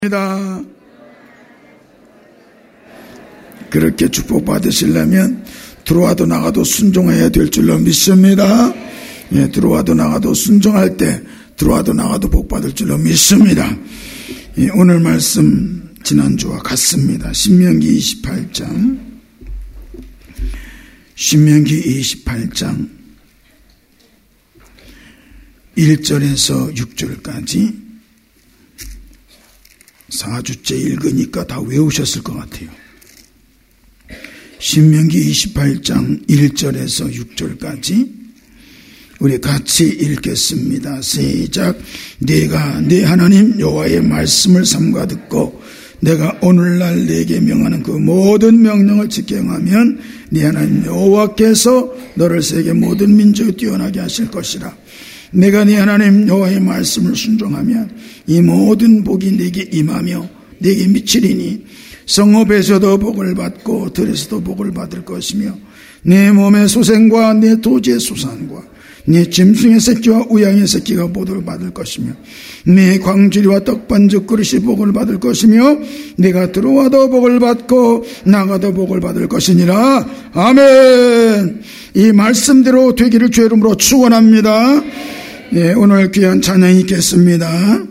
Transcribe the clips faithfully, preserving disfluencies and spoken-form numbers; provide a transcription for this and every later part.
입니다. 그렇게 축복받으시려면 들어와도 나가도 순종해야 될 줄로 믿습니다. 예, 들어와도 나가도 순종할 때 들어와도 나가도 복받을 줄로 믿습니다. 예, 오늘 말씀 지난주와 같습니다. 신명기 이십팔 장 신명기 이십팔 장 일 절에서 육 절까지 사 주째 읽으니까 다 외우셨을 것 같아요. 신명기 이십팔 장 일 절에서 육 절까지 우리 같이 읽겠습니다. 시작. 네가 네 하나님 여호와의 말씀을 삼가 듣고 내가 오늘날 네게 명하는 그 모든 명령을 지켜 행하면 네 하나님 여호와께서 너를 세계 모든 민족에 뛰어나게 하실 것이라. 내가 네 하나님 여호와의 말씀을 순종하면 이 모든 복이 네게 임하며 네게 미치리니 성읍에서도 복을 받고 들에서도 복을 받을 것이며 네 몸의 소생과 네 토지의 소산과 네 짐승의 새끼와 우양의 새끼가 복을 받을 것이며 네 광주리와 떡반죽 그릇이 복을 받을 것이며 네가 들어와도 복을 받고 나가도 복을 받을 것이니라. 아멘. 이 말씀대로 되기를 주의 이름으로 축원합니다. 네, 오늘 귀한 찬양이 있겠습니다.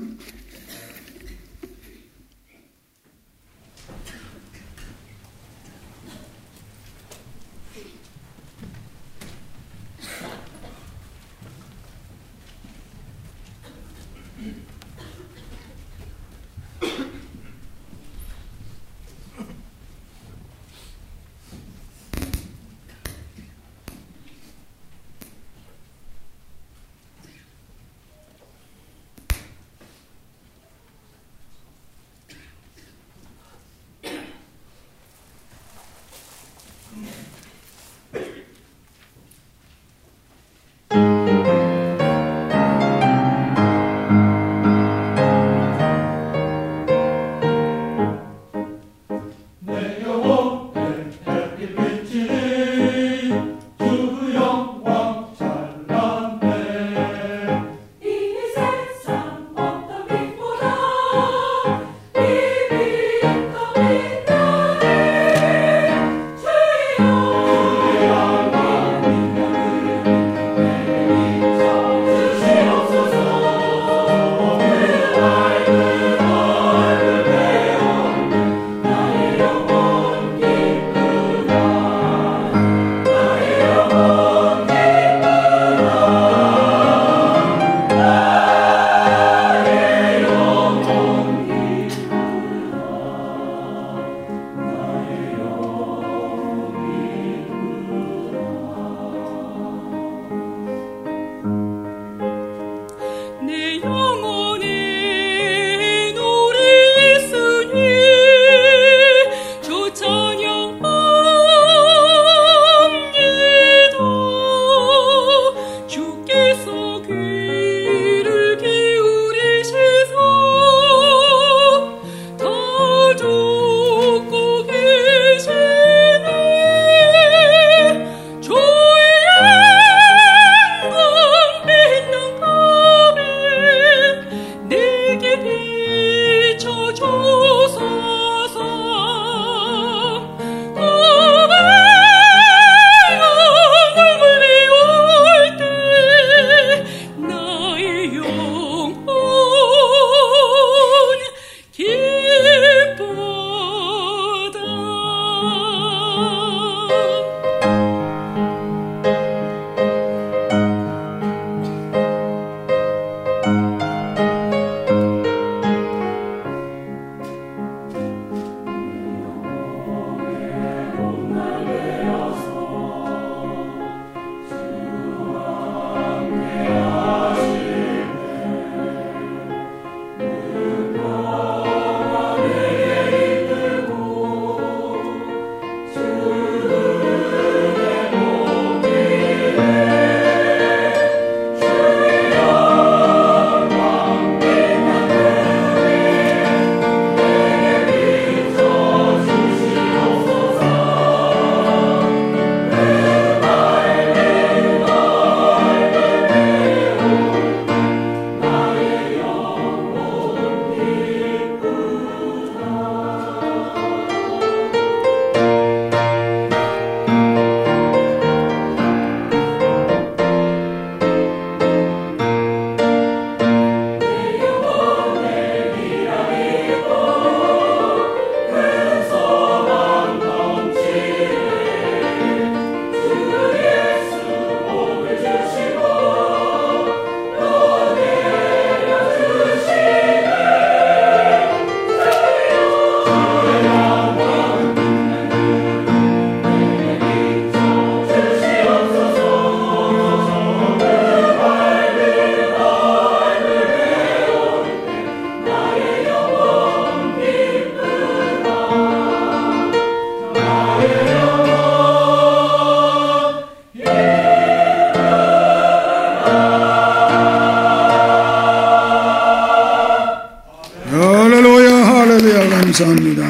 할렐루야, 감사합니다.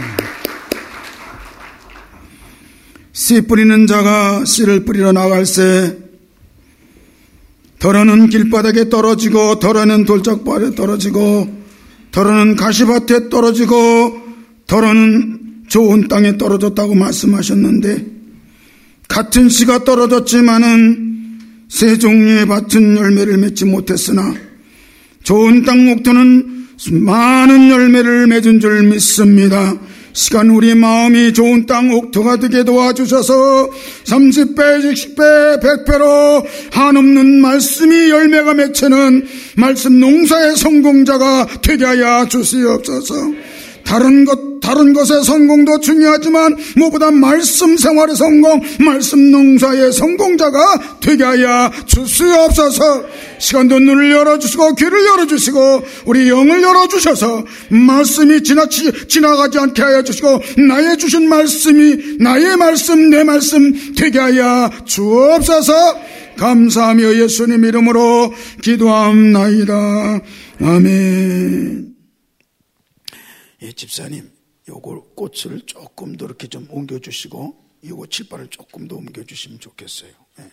씨 뿌리는 자가 씨를 뿌리러 나갈새 덜어는 길바닥에 떨어지고 덜어는 돌짝밭에 떨어지고 덜어는 가시밭에 떨어지고 덜어는 좋은 땅에 떨어졌다고 말씀하셨는데, 같은 씨가 떨어졌지만은 세 종류의 밭은 열매를 맺지 못했으나 좋은 땅 목토는 많은 열매를 맺은 줄 믿습니다. 시간 우리 마음이 좋은 땅 옥토가 되게 도와주셔서 삼십 배, 육십 배, 백 배로 한없는 말씀이 열매가 맺히는 말씀 농사의 성공자가 되게 하여 주시옵소서. 다른 것, 다른 것의 성공도 중요하지만 무엇보다 말씀 생활의 성공, 말씀 농사의 성공자가 되게 하여 주시옵소서. 시간도 눈을 열어주시고 귀를 열어주시고 우리 영을 열어주셔서 말씀이 지나치, 지나가지 않게 하여 주시고 나의 주신 말씀이 나의 말씀, 내 말씀 되게 하여 주옵소서. 감사하며 예수님 이름으로 기도합나이다. 아멘. 예, 집사님, 요거 꽃을 조금 더 이렇게 좀 옮겨주시고, 요거 칠판을 조금 더 옮겨주시면 좋겠어요. 예.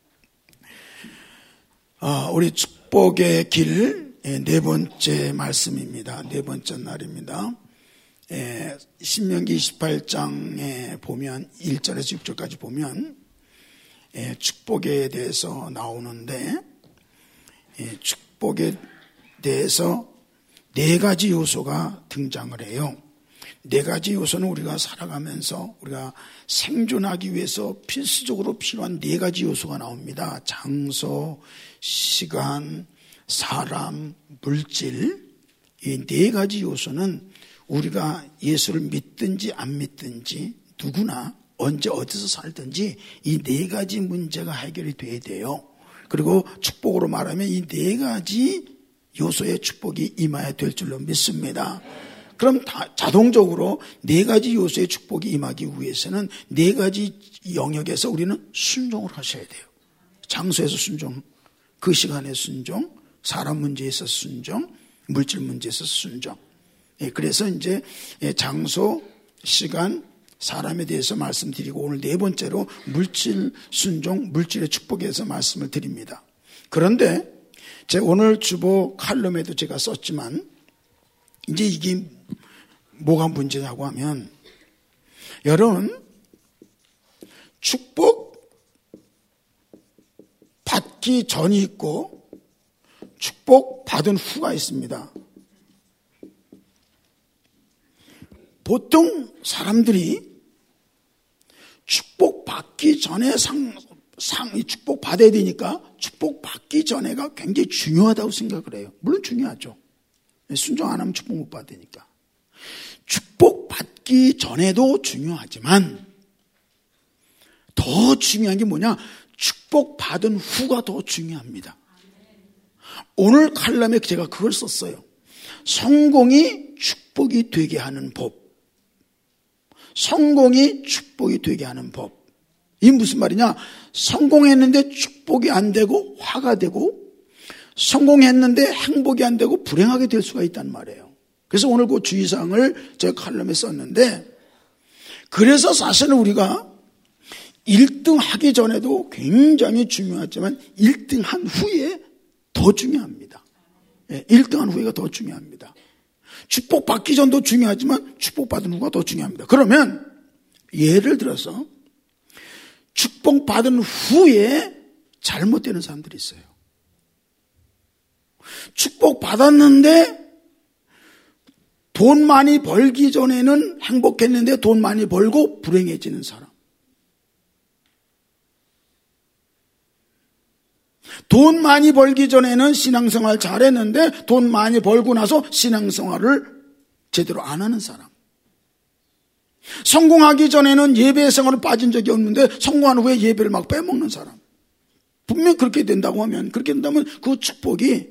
아, 우리 축복의 길, 예, 네 번째 말씀입니다. 네 번째 날입니다. 예, 신명기 이십팔 장에 보면, 일 절에서 육 절까지 보면, 예, 축복에 대해서 나오는데, 예, 축복에 대해서 네 가지 요소가 등장을 해요. 네 가지 요소는 우리가 살아가면서 우리가 생존하기 위해서 필수적으로 필요한 네 가지 요소가 나옵니다. 장소, 시간, 사람, 물질. 이 네 가지 요소는 우리가 예수를 믿든지 안 믿든지 누구나 언제 어디서 살든지 이 네 가지 문제가 해결이 돼야 돼요. 그리고 축복으로 말하면 이 네 가지 요소의 축복이 임해야 될 줄로 믿습니다. 그럼 다 자동적으로 네 가지 요소의 축복이 임하기 위해서는 네 가지 영역에서 우리는 순종을 하셔야 돼요. 장소에서 순종, 그 시간에 순종, 사람 문제에 있어서 순종, 물질 문제에 있어서 순종. 예, 그래서 이제 장소, 시간, 사람에 대해서 말씀드리고 오늘 네 번째로 물질 순종, 물질의 축복에 대해서 말씀을 드립니다. 그런데 제 오늘 주보 칼럼에도 제가 썼지만 이제 이게 뭐가 문제냐고 하면, 여러분 축복 받기 전이 있고 축복 받은 후가 있습니다. 보통 사람들이 축복 받기 전에 상, 상, 축복 받아야 되니까 축복 받기 전에가 굉장히 중요하다고 생각을 해요. 물론 중요하죠. 순종 안 하면 축복 못 받으니까. 축복 받기 전에도 중요하지만 더 중요한 게 뭐냐? 축복 받은 후가 더 중요합니다. 오늘 칼럼에 제가 그걸 썼어요. 성공이 축복이 되게 하는 법. 성공이 축복이 되게 하는 법. 이게 무슨 말이냐? 성공했는데 축복이 안 되고 화가 되고, 성공했는데 행복이 안 되고 불행하게 될 수가 있단 말이에요. 그래서 오늘 그 주의사항을 제가 칼럼에 썼는데, 그래서 사실은 우리가 일 등 하기 전에도 굉장히 중요하지만 일 등 한 후에 더 중요합니다. 일 등 한 후에가 더 중요합니다. 축복 받기 전도 중요하지만 축복 받은 후가 더 중요합니다. 그러면 예를 들어서 축복 받은 후에 잘못되는 사람들이 있어요. 축복 받았는데 돈 많이 벌기 전에는 행복했는데 돈 많이 벌고 불행해지는 사람. 돈 많이 벌기 전에는 신앙생활 잘했는데 돈 많이 벌고 나서 신앙생활을 제대로 안 하는 사람. 성공하기 전에는 예배 생활을 빠진 적이 없는데 성공한 후에 예배를 막 빼먹는 사람. 분명 그렇게 된다고 하면, 그렇게 된다면 그 축복이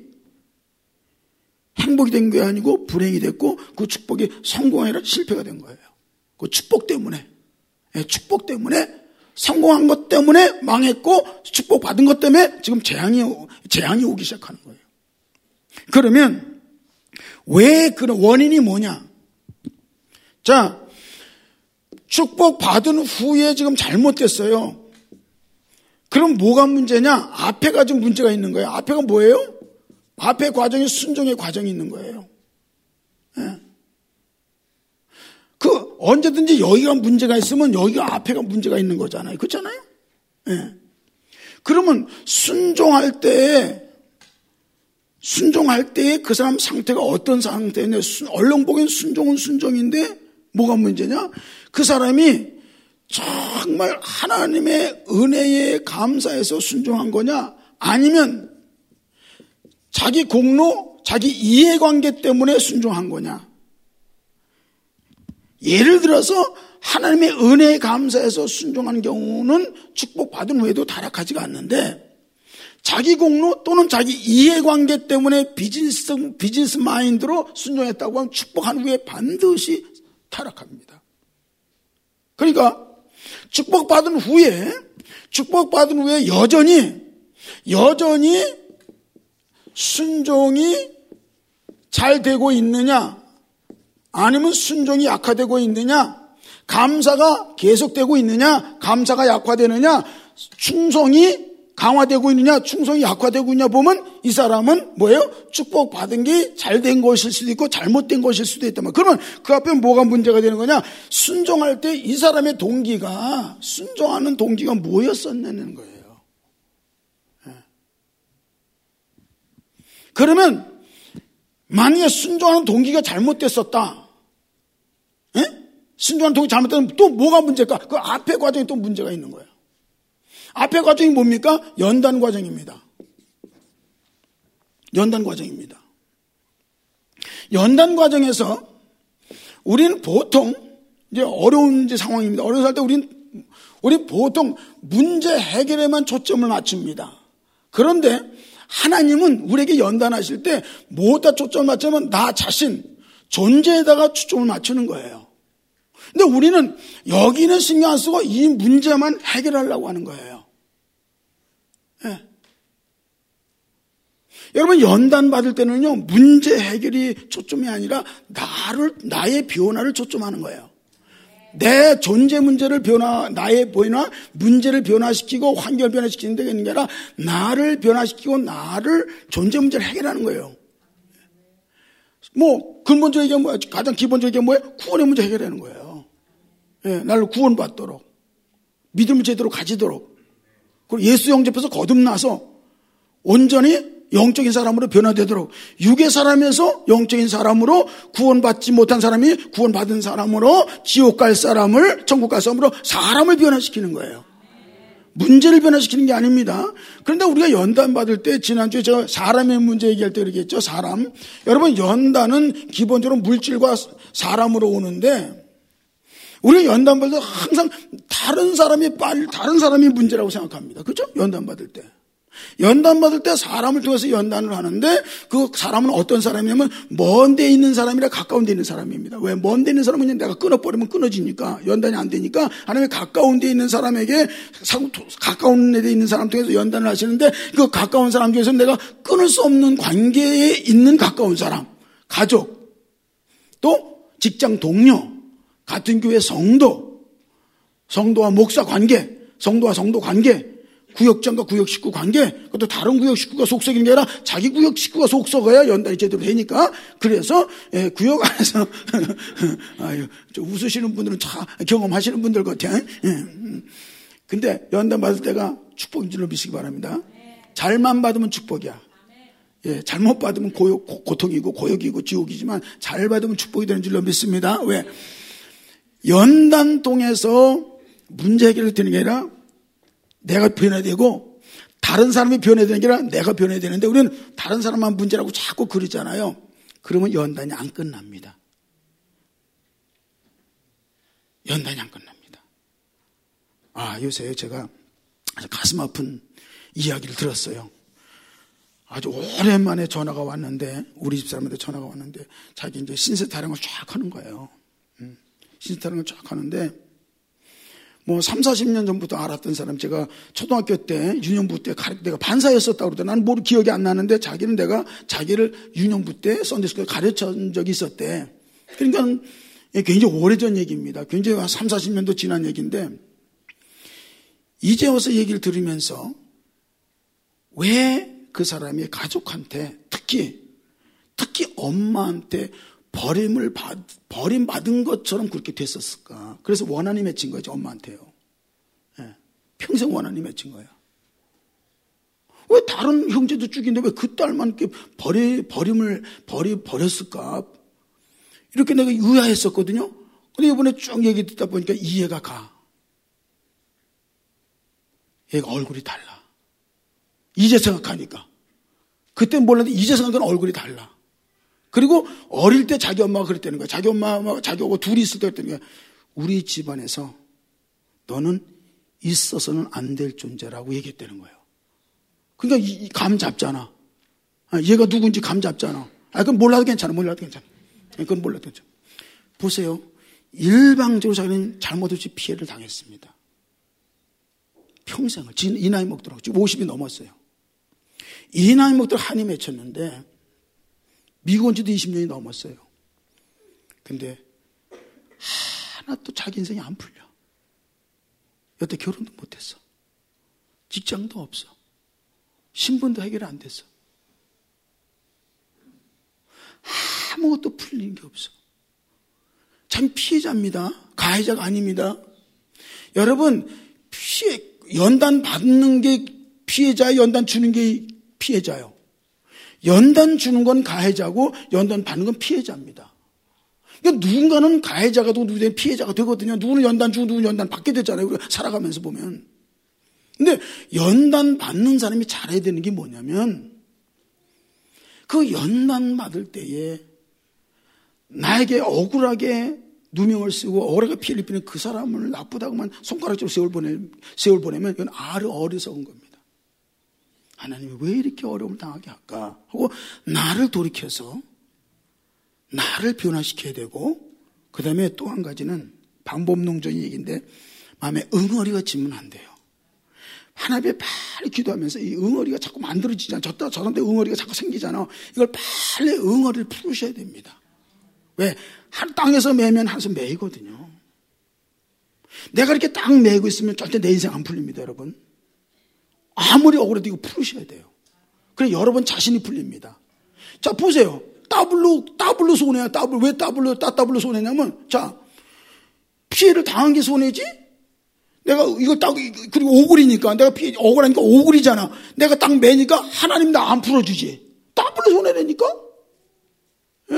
행복이 된 게 아니고 불행이 됐고 그 축복이 성공이 아니라 실패가 된 거예요. 그 축복 때문에, 축복 때문에 성공한 것 때문에 망했고 축복 받은 것 때문에 지금 재앙이, 재앙이 오기 시작하는 거예요. 그러면 왜 그런 원인이 뭐냐? 자, 축복 받은 후에 지금 잘못됐어요. 그럼 뭐가 문제냐? 앞에가 지금 문제가 있는 거예요. 앞에가 뭐예요? 앞에 과정이 순종의 과정이 있는 거예요. 예. 그 언제든지 여기가 문제가 있으면 여기가 앞에가 문제가 있는 거잖아요. 그렇잖아요? 예. 그러면 순종할 때 순종할 때 그 사람 상태가 어떤 상태냐? 얼렁보기엔 순종은 순종인데 뭐가 문제냐? 그 사람이 정말 하나님의 은혜에 감사해서 순종한 거냐? 아니면 자기 공로, 자기 이해관계 때문에 순종한 거냐? 예를 들어서 하나님의 은혜에 감사해서 순종하는 경우는 축복받은 후에도 타락하지가 않는데, 자기 공로 또는 자기 이해관계 때문에 비즈니스, 비즈니스 마인드로 순종했다고 하면 축복한 후에 반드시 타락합니다. 그러니까 축복받은 후에 축복받은 후에 여전히 여전히 순종이 잘 되고 있느냐, 아니면 순종이 약화되고 있느냐, 감사가 계속되고 있느냐, 감사가 약화되느냐, 충성이 강화되고 있느냐, 충성이 약화되고 있느냐 보면 이 사람은 뭐예요? 축복받은 게 잘된 것일 수도 있고 잘못된 것일 수도 있다면, 그러면 그 앞에 뭐가 문제가 되는 거냐? 순종할 때 이 사람의 동기가, 순종하는 동기가 뭐였었냐는 거예요. 그러면 만약에 순종하는 동기가 잘못됐었다, 예? 순종하는 동기 잘못되면 또 뭐가 문제일까? 그 앞에 과정에 또 문제가 있는 거예요. 앞에 과정이 뭡니까? 연단 과정입니다. 연단 과정입니다. 연단 과정에서 우리는 보통 이제 어려운 이제 상황입니다. 어려운 살 때 우리는 우리 보통 문제 해결에만 초점을 맞춥니다. 그런데 하나님은 우리에게 연단하실 때 뭐다 초점을 맞추면 나 자신, 존재에다가 초점을 맞추는 거예요. 근데 우리는 여기는 신경 안 쓰고 이 문제만 해결하려고 하는 거예요. 예. 여러분, 연단 받을 때는요, 문제 해결이 초점이 아니라 나를, 나의 변화를 초점하는 거예요. 내 존재 문제를 변화, 나의 변화, 문제를 변화시키고 환경을 변화시키는 데 있는 게 아니라 나를 변화시키고 나를 존재 문제를 해결하는 거예요. 뭐, 근본적인 게 뭐야? 가장 기본적인 게 뭐예요? 구원의 문제 해결하는 거예요. 예, 나를 구원받도록, 믿음을 제대로 가지도록, 그리고 예수 영접해서 거듭나서 온전히 영적인 사람으로 변화되도록, 육의 사람에서 영적인 사람으로, 구원받지 못한 사람이 구원받은 사람으로, 지옥 갈 사람을 천국 갈 사람으로 사람을 변화시키는 거예요. 문제를 변화시키는 게 아닙니다. 그런데 우리가 연단 받을 때, 지난주에 제가 사람의 문제 얘기할 때 그러겠죠. 사람. 여러분, 연단은 기본적으로 물질과 사람으로 오는데, 우리가 연단 받을 때 항상 다른 사람이 빨리, 다른 사람이 문제라고 생각합니다. 그렇죠? 연단 받을 때. 연단 받을 때 사람을 통해서 연단을 하는데, 그 사람은 어떤 사람이냐면 먼 데 있는 사람이라 가까운 데 있는 사람입니다. 왜? 먼 데 있는 사람은 그냥 내가 끊어버리면 끊어지니까, 연단이 안 되니까 하나님이 가까운 데 있는 사람에게, 가까운 데 있는 사람 통해서 연단을 하시는데, 그 가까운 사람 중에서 내가 끊을 수 없는 관계에 있는 가까운 사람, 가족, 또 직장 동료, 같은 교회 성도, 성도와 목사 관계, 성도와 성도 관계, 구역장과 구역 식구 관계, 그것도 다른 구역 식구가 속썩이는 게 아니라 자기 구역 식구가 속썩어야 연단이 제대로 되니까, 그래서 예, 구역 안에서 아유, 저 웃으시는 분들은 참 경험하시는 분들 같아. 예. 근데 연단 받을 때가 축복인 줄로 믿으시기 바랍니다. 잘만 받으면 축복이야. 예, 잘못 받으면 고역, 고통이고 고역이고 지옥이지만 잘 받으면 축복이 되는 줄로 믿습니다. 왜? 연단 통해서 문제 해결이 되는 게 아니라 내가 변화되고 다른 사람이 변화되는 게 아니라 내가 변화되는데, 우리는 다른 사람만 문제라고 자꾸 그러잖아요. 그러면 연단이 안 끝납니다. 연단이 안 끝납니다. 아, 요새 제가 아주 가슴 아픈 이야기를 들었어요. 아주 오랜만에 전화가 왔는데, 우리 집 사람한테 전화가 왔는데, 자기 이제 신세 타령을 쫙 하는 거예요. 음, 신세 타령을 쫙 하는데, 뭐, 삼, 사십 년 전부터 알았던 사람, 제가 초등학교 때, 유년부 때 가르, 내가 반사였었다고 그러더니, 나는 뭘 기억이 안 나는데, 자기는 내가 자기를 유년부 때 썬데이스쿨에 가르친 적이 있었대. 그러니까, 굉장히 오래전 얘기입니다. 굉장히 한 삼, 사십 년도 지난 얘기인데 이제 와서 얘기를 들으면서 왜 그 사람이 가족한테 특히 특히 엄마한테 버림을 받, 버림받은 것처럼 그렇게 됐었을까. 그래서 원한이 맺힌 거죠. 엄마한테요. 예, 평생 원한이 맺힌 거예요. 왜 다른 형제도 쭉인데 왜 그 딸만 이렇게 버리, 버림을 버리, 버렸을까. 이렇게 내가 의아했었거든요. 근데 이번에 쭉 얘기 듣다 보니까 이해가 가. 얘가 얼굴이 달라. 이제 생각하니까. 그때 몰랐는데 이제 생각하니까 얼굴이 달라. 그리고 어릴 때 자기 엄마가 그랬다는 거야. 자기 엄마가 자기하고 둘이 있을 때 그랬다는 거야. 우리 집안에서 너는 있어서는 안 될 존재라고 얘기했다는 거예요. 그러니까 이, 감 잡잖아. 얘가 누군지 감 잡잖아. 아, 그건 몰라도 괜찮아. 몰라도 괜찮아. 그건 몰라도 괜찮아. 보세요. 일방적으로 자기는 잘못 없이 피해를 당했습니다. 평생을. 지금 이 나이 먹더라고. 지금 오십이 넘었어요. 이 나이 먹도록 한이 맺혔는데 미국 온 지도 이십 년이 넘었어요. 근데 하나도 자기 인생이 안 풀려. 여태 결혼도 못했어. 직장도 없어. 신분도 해결 안 됐어. 아무것도 풀린 게 없어. 참 피해자입니다. 가해자가 아닙니다. 여러분, 피해, 연단 받는 게 피해자예요? 연단 주는 게 피해자예요? 연단 주는 건 가해자고 연단 받는 건 피해자입니다. 그러니까 누군가는 가해자가 되고 누구는 피해자가 되거든요. 누구는 연단 주고 누구는 연단 받게 되잖아요. 우리가 살아가면서 보면. 근데 연단 받는 사람이 잘해야 되는 게 뭐냐면 그 연단 받을 때에 나에게 억울하게 누명을 쓰고 억울하게 피해를 입히는 그 사람을 나쁘다고만 손가락질로 세월 보내, 세월 보내면 이건 아르 어리석은 겁니다. 하나님이 왜 이렇게 어려움을 당하게 할까 하고 나를 돌이켜서 나를 변화시켜야 되고 그 다음에 또 한 가지는 방법론적인 얘기인데 마음에 응어리가 지면 안 돼요. 하나님께 빨리 기도하면서 이 응어리가 자꾸 만들어지잖아. 저따 저런데 응어리가 자꾸 생기잖아. 이걸 빨리 응어리를 풀으셔야 됩니다. 왜? 한 땅에서 매면 한에서 매이거든요. 내가 이렇게 딱 매고 있으면 절대 내 인생 안 풀립니다, 여러분. 아무리 억울해도 이거 풀으셔야 돼요. 그래 여러분 자신이 풀립니다. 자 보세요. 더블로 더블로 손해야. 더블 왜 더블로 따 더블로 손해냐면 자 피해를 당한 게 손해지. 내가 이거 딱 그리고 오글이니까 내가 피해 억울하니까 오글이잖아. 내가 딱 매니까 하나님 나 안 풀어주지. 더블로 손해라니까. 예.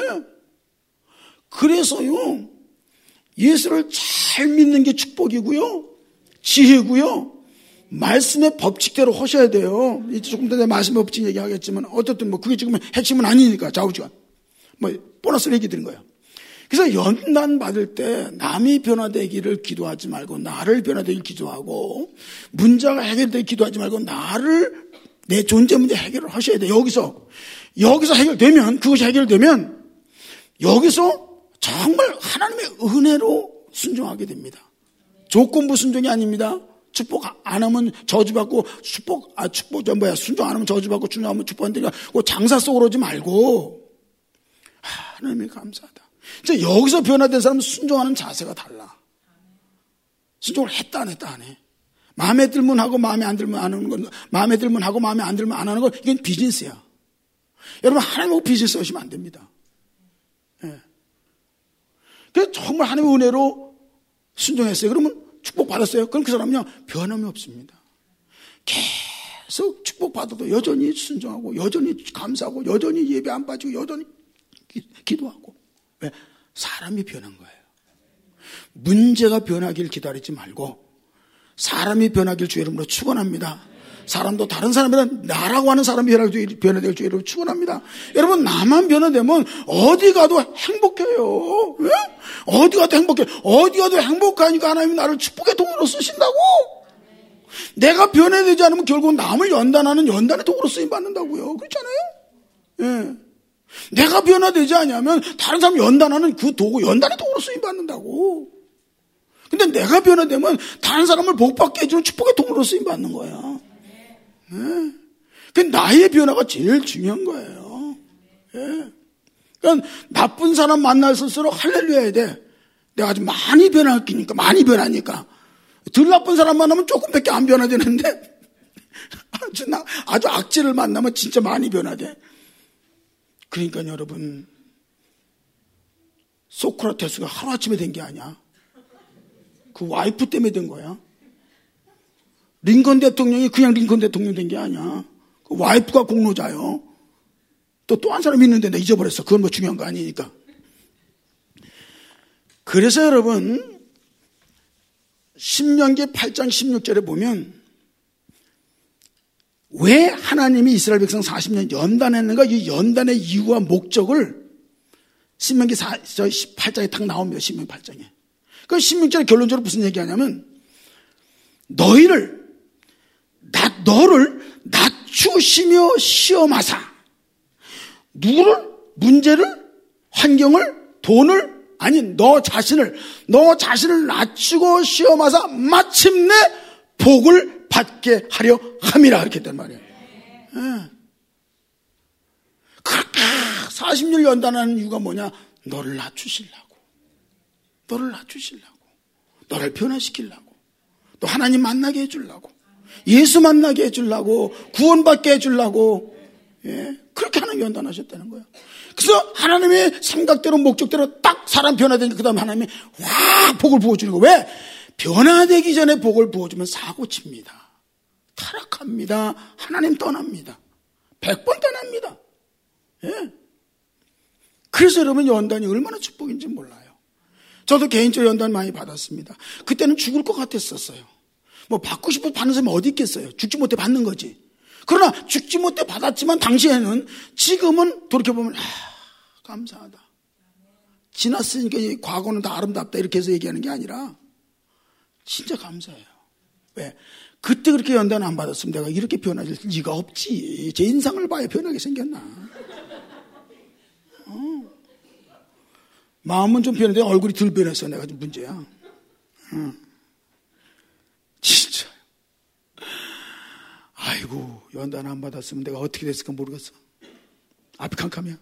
그래서요 예수를 잘 믿는 게 축복이고요, 지혜고요. 말씀의 법칙대로 하셔야 돼요. 이제 조금 더 말씀의 법칙 얘기하겠지만 어쨌든 뭐 그게 지금 핵심은 아니니까 좌우지간 뭐 보너스를 얘기 드린 거예요. 그래서 연단 받을 때 남이 변화되기를 기도하지 말고 나를 변화되기를 기도하고 문제가 해결되기 기도하지 말고 나를 내 존재 문제 해결을 하셔야 돼요. 여기서 여기서 해결되면 그것이 해결되면 여기서 정말 하나님의 은혜로 순종하게 됩니다. 조건부 순종이 아닙니다. 축복 안 하면 저주받고 축복 아 축복 저 뭐야 순종 안 하면 저주받고 순종하면 축복한다니까 그 장사 속으로 오지 말고 하나님이 감사하다. 이제 여기서 변화된 사람은 순종하는 자세가 달라. 순종을 했다 안 했다 안 해. 마음에 들면 하고 마음에 안 들면 안 하는 건 마음에 들면 하고 마음에 안 들면 안 하는 건 이건 비즈니스야. 여러분 하나님하고 비즈니스 하시면 안 됩니다. 예. 그래서 정말 하나님의 은혜로 순종했어요. 그러면 축복받았어요. 그럼 그 사람은요 변함이 없습니다. 계속 축복받아도 여전히 순종하고 여전히 감사하고 여전히 예배 안 빠지고 여전히 기도하고. 왜? 사람이 변한 거예요. 문제가 변하길 기다리지 말고 사람이 변하길 주의 이름으로 축원합니다. 사람도 다른 사람이란 나라고 하는 사람이 변화될 주의 이름으로 축원합니다. 여러분 나만 변화되면 어디 가도 행복해요. 왜? 어디 가도 행복해. 어디 가도 행복하니까 하나님이 나를 축복의 통으로 쓰신다고. 내가 변화되지 않으면 결국 남을 연단하는 연단의 통으로 쓰임 받는다고요. 그렇잖아요. 예. 내가 변화되지 않으면 다른 사람 연단하는 그 도구 연단의 도구로 쓰임 받는다고. 근데 내가 변화되면 다른 사람을 복받게 해주는 축복의 도구로 쓰임 받는 거야. 네. 그 나의 변화가 제일 중요한 거예요. 네. 그러니까 나쁜 사람 만날수록 할렐루야 해야 돼. 내가 아주 많이 변하니까, 많이 변하니까. 덜 나쁜 사람 만나면 조금밖에 안 변화되는데, 아주, 나, 아주 악질을 만나면 진짜 많이 변화돼. 그러니까 여러분, 소크라테스가 하루아침에 된 게 아니야. 그 와이프 때문에 된 거야. 링컨 대통령이 그냥 링컨 대통령 된 게 아니야. 그 와이프가 공로자요. 또 또 한 사람 있는데 나 잊어버렸어. 그건 뭐 중요한 거 아니니까. 그래서 여러분, 신명기 팔 장 십육 절에 보면 왜 하나님이 이스라엘 백성 사십 년 연단했는가? 이 연단의 이유와 목적을 신명기 팔 장에 딱 나옵니다. 신명기 팔 장에. 그 십육 절에 결론적으로 무슨 얘기하냐면 너희를 나, 너를 낮추시며 시험하사 누구를? 문제를? 환경을? 돈을? 아니 너 자신을 너 자신을 낮추고 시험하사 마침내 복을 받게 하려 함이라 이렇게 했단 말이에요. 네. 그렇게 사십 년 연단하는 이유가 뭐냐? 너를 낮추시려고, 너를 낮추시려고, 너를 변화시키려고, 너 하나님 만나게 해주려고, 예수 만나게 해주려고, 구원받게 해주려고. 예, 그렇게 하나님 연단하셨다는 거예요. 그래서 하나님의 생각대로 목적대로 딱 사람 변화되니까 그 다음에 하나님이 와 복을 부어주는 거예요. 왜? 변화되기 전에 복을 부어주면 사고칩니다. 타락합니다. 하나님 떠납니다. 백 번 떠납니다. 예. 그래서 여러분 연단이 얼마나 축복인지 몰라요. 저도 개인적으로 연단 많이 받았습니다. 그때는 죽을 것 같았었어요. 뭐 받고 싶어서 받는 사람이 어디 있겠어요. 죽지 못해 받는 거지. 그러나 죽지 못해 받았지만 당시에는 지금은 돌이켜보면 아, 감사하다. 지났으니까 이 과거는 다 아름답다 이렇게 해서 얘기하는 게 아니라 진짜 감사해요. 왜? 그때 그렇게 연단 안 받았으면 내가 이렇게 변할 리가 없지. 제 인상을 봐야 변하게 생겼나. 어. 마음은 좀 변했는데 얼굴이 덜 변했어. 내가 좀 문제야. 어. 진짜. 아이고 연단 안 받았으면 내가 어떻게 됐을까 모르겠어. 앞이 캄캄이야.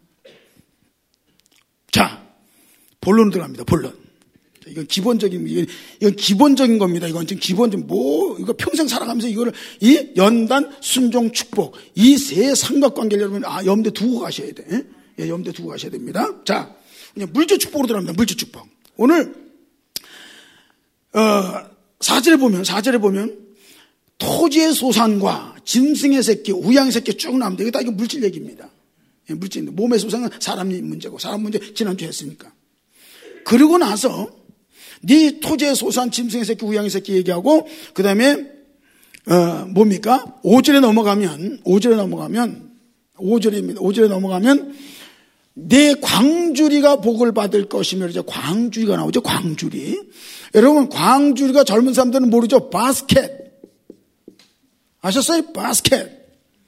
자, 본론으로 들어갑니다. 본론. 이건 기본적인 이건, 이건 기본적인 겁니다. 이건 지금 기본적인 뭐 이거 평생 살아가면서 이거를 이 연단, 순종, 축복 이 세 삼각관계를 여러분 아 염두에 두고 가셔야 돼. 예, 염두에 두고 가셔야 됩니다. 자, 그냥 물질 축복으로 들어갑니다. 물질 축복. 오늘 어, 사 절에 보면 사 절에 보면 토지의 소산과 짐승의 새끼, 우양의 새끼 쭉 나옵니다. 이거 다 이거 물질 얘기입니다. 예, 물질인데 몸의 소산은 사람 문제고 사람 문제 지난주에 했으니까. 그러고 나서 네 토지의 소산, 짐승의 새끼, 우양의 새끼 얘기하고 그 다음에 어, 뭡니까? 오 절에 넘어가면 오 절에 넘어가면 오 절입니다. 오 절에 넘어가면 내 광주리가 복을 받을 것이며 이제 광주리가 나오죠. 광주리. 여러분 광주리가 젊은 사람들은 모르죠. 바스켓. 아셨어요? 바스켓.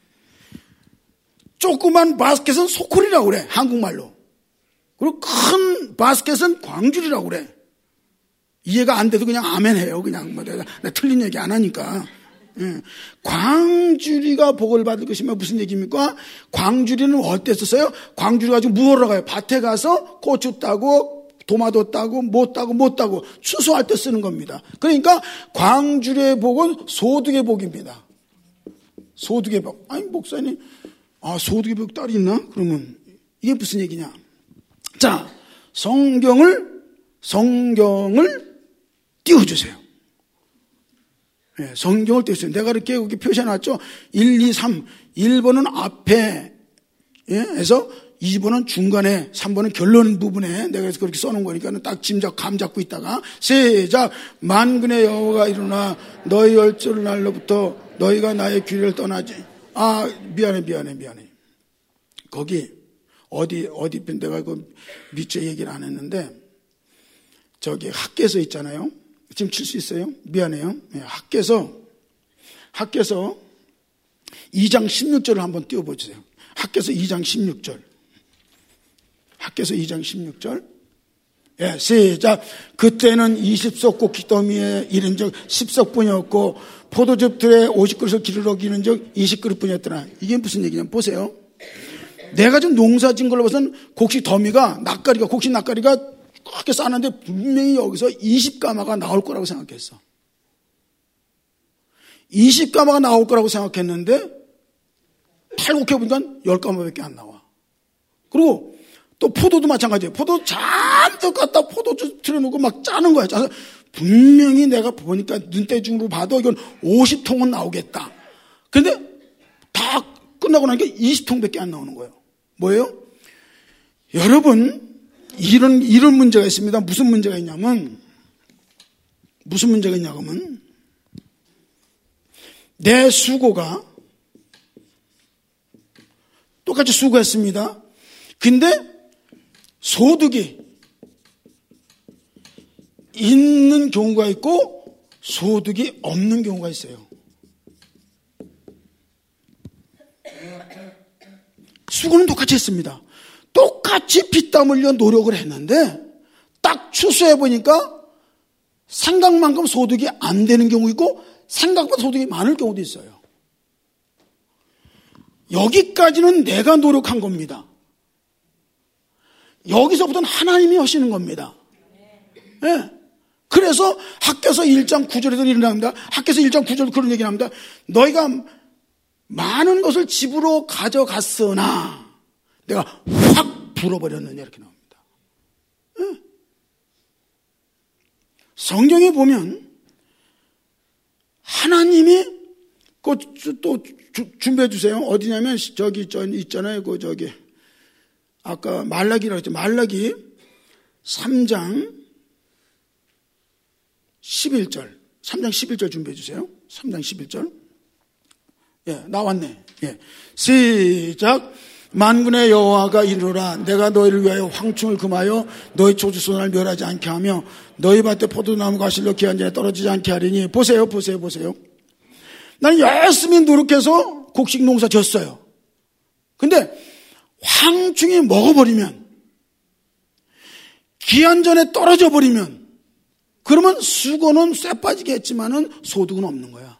조그만 바스켓은 소쿠리라고 그래. 한국말로. 그리고 큰 바스켓은 광주리라고 그래. 이해가 안 돼도 그냥 아멘 해요. 그냥 뭐 내가, 내가 틀린 얘기 안 하니까. 예. 광주리가 복을 받을 것이면 무슨 얘기입니까? 광주리는 어때 썼어요? 광주리 가지고 무엇하러 가요? 밭에 가서 고추 따고 도마도 따고 못 따고 못 따고 추수할 때 쓰는 겁니다. 그러니까 광주리의 복은 소득의 복입니다. 소득의 복. 아니 목사님 아 소득의 복 딸이 있나? 그러면 이게 무슨 얘기냐? 자, 성경을 성경을 띄워주세요. 네, 성경을 띄워주세요. 내가 이렇게 여기 표시해놨죠. 일, 이, 삼. 일 번은 앞에 에서 이 번은 중간에 삼 번은 결론 부분에 내가 그래서 그렇게 써놓은 거니까 딱 짐작 감 잡고 있다가 시작. 만군의 여호와가 일어나 너희 열절 날로부터 너희가 나의 귀를 떠나지. 아 미안해 미안해 미안해. 거기 어디 어디 내가 그 밑에 얘기를 안 했는데 저기 학계서 있잖아요. 지금 칠 수 있어요? 미안해요. 네, 학계서 학계서 이 장 십육 절을 한번 띄워보세요. 학계서 이 장 십육 절. 학계서 이 장 십육 절. 예, 시작. 그때는 이십 석 곡기 더미에 이른 적 십 석뿐이었고 포도즙 틀에 오십 그릇을 기르러 기는 적 이십 그릇뿐이었더라. 이게 무슨 얘기냐면 보세요. 내가 좀 농사 진 걸로 봐서는 곡식 더미가 낯가리가 곡식 낯가리가 그렇게 쌓았는데 분명히 여기서 이십 가마가 나올 거라고 생각했어. 이십 가마가 나올 거라고 생각했는데 팔곡해보니까 십 가마밖에 안 나와. 그리고 또 포도도 마찬가지예요. 포도 잔뜩 갖다 포도주 틀어놓고 막 짜는 거야. 짜서 분명히 내가 보니까 눈대중으로 봐도 이건 오십 통은 나오겠다. 그런데 다 끝나고 나니까 이십 통밖에 안 나오는 거예요. 뭐예요? 여러분, 이런, 이런 문제가 있습니다. 무슨 문제가 있냐면, 무슨 문제가 있냐면, 내 수고가 똑같이 수고했습니다. 근데 소득이 있는 경우가 있고 소득이 없는 경우가 있어요. 수고는 똑같이 했습니다. 똑같이 피땀 흘려 노력을 했는데 딱 추수해 보니까 생각만큼 소득이 안 되는 경우 있고 생각보다 소득이 많을 경우도 있어요. 여기까지는 내가 노력한 겁니다. 여기서부터는 하나님이 하시는 겁니다. 네. 그래서 학개서 일 장 구 절에도 이런 합니다. 학개서 일 장 구 절도 그런 얘기를 합니다. 너희가 많은 것을 집으로 가져갔으나 내가 확 불어버렸느냐 이렇게 나옵니다. 네. 성경에 보면 하나님이 그 또 준비해 주세요. 어디냐면 저기 저 있잖아요. 그 저기 아까 말라기라고 했죠. 말라기 삼 장 십일 절. 삼 장 십일 절 준비해 주세요. 삼 장 십일 절. 예, 나왔네. 예. 시작. 만군의 여호와가 이르노라 내가 너희를 위하여 황충을 금하여 너희 초주손을 멸하지 않게 하며 너희 밭에 포도나무 가실로 기한 자에 떨어지지 않게 하리니 보세요 보세요 보세요. 나는 열심히 노력해서 곡식 농사 졌어요. 근데 황충이 먹어버리면 기한 전에 떨어져 버리면 그러면 수고는 쇠 빠지게 했지만은 소득은 없는 거야.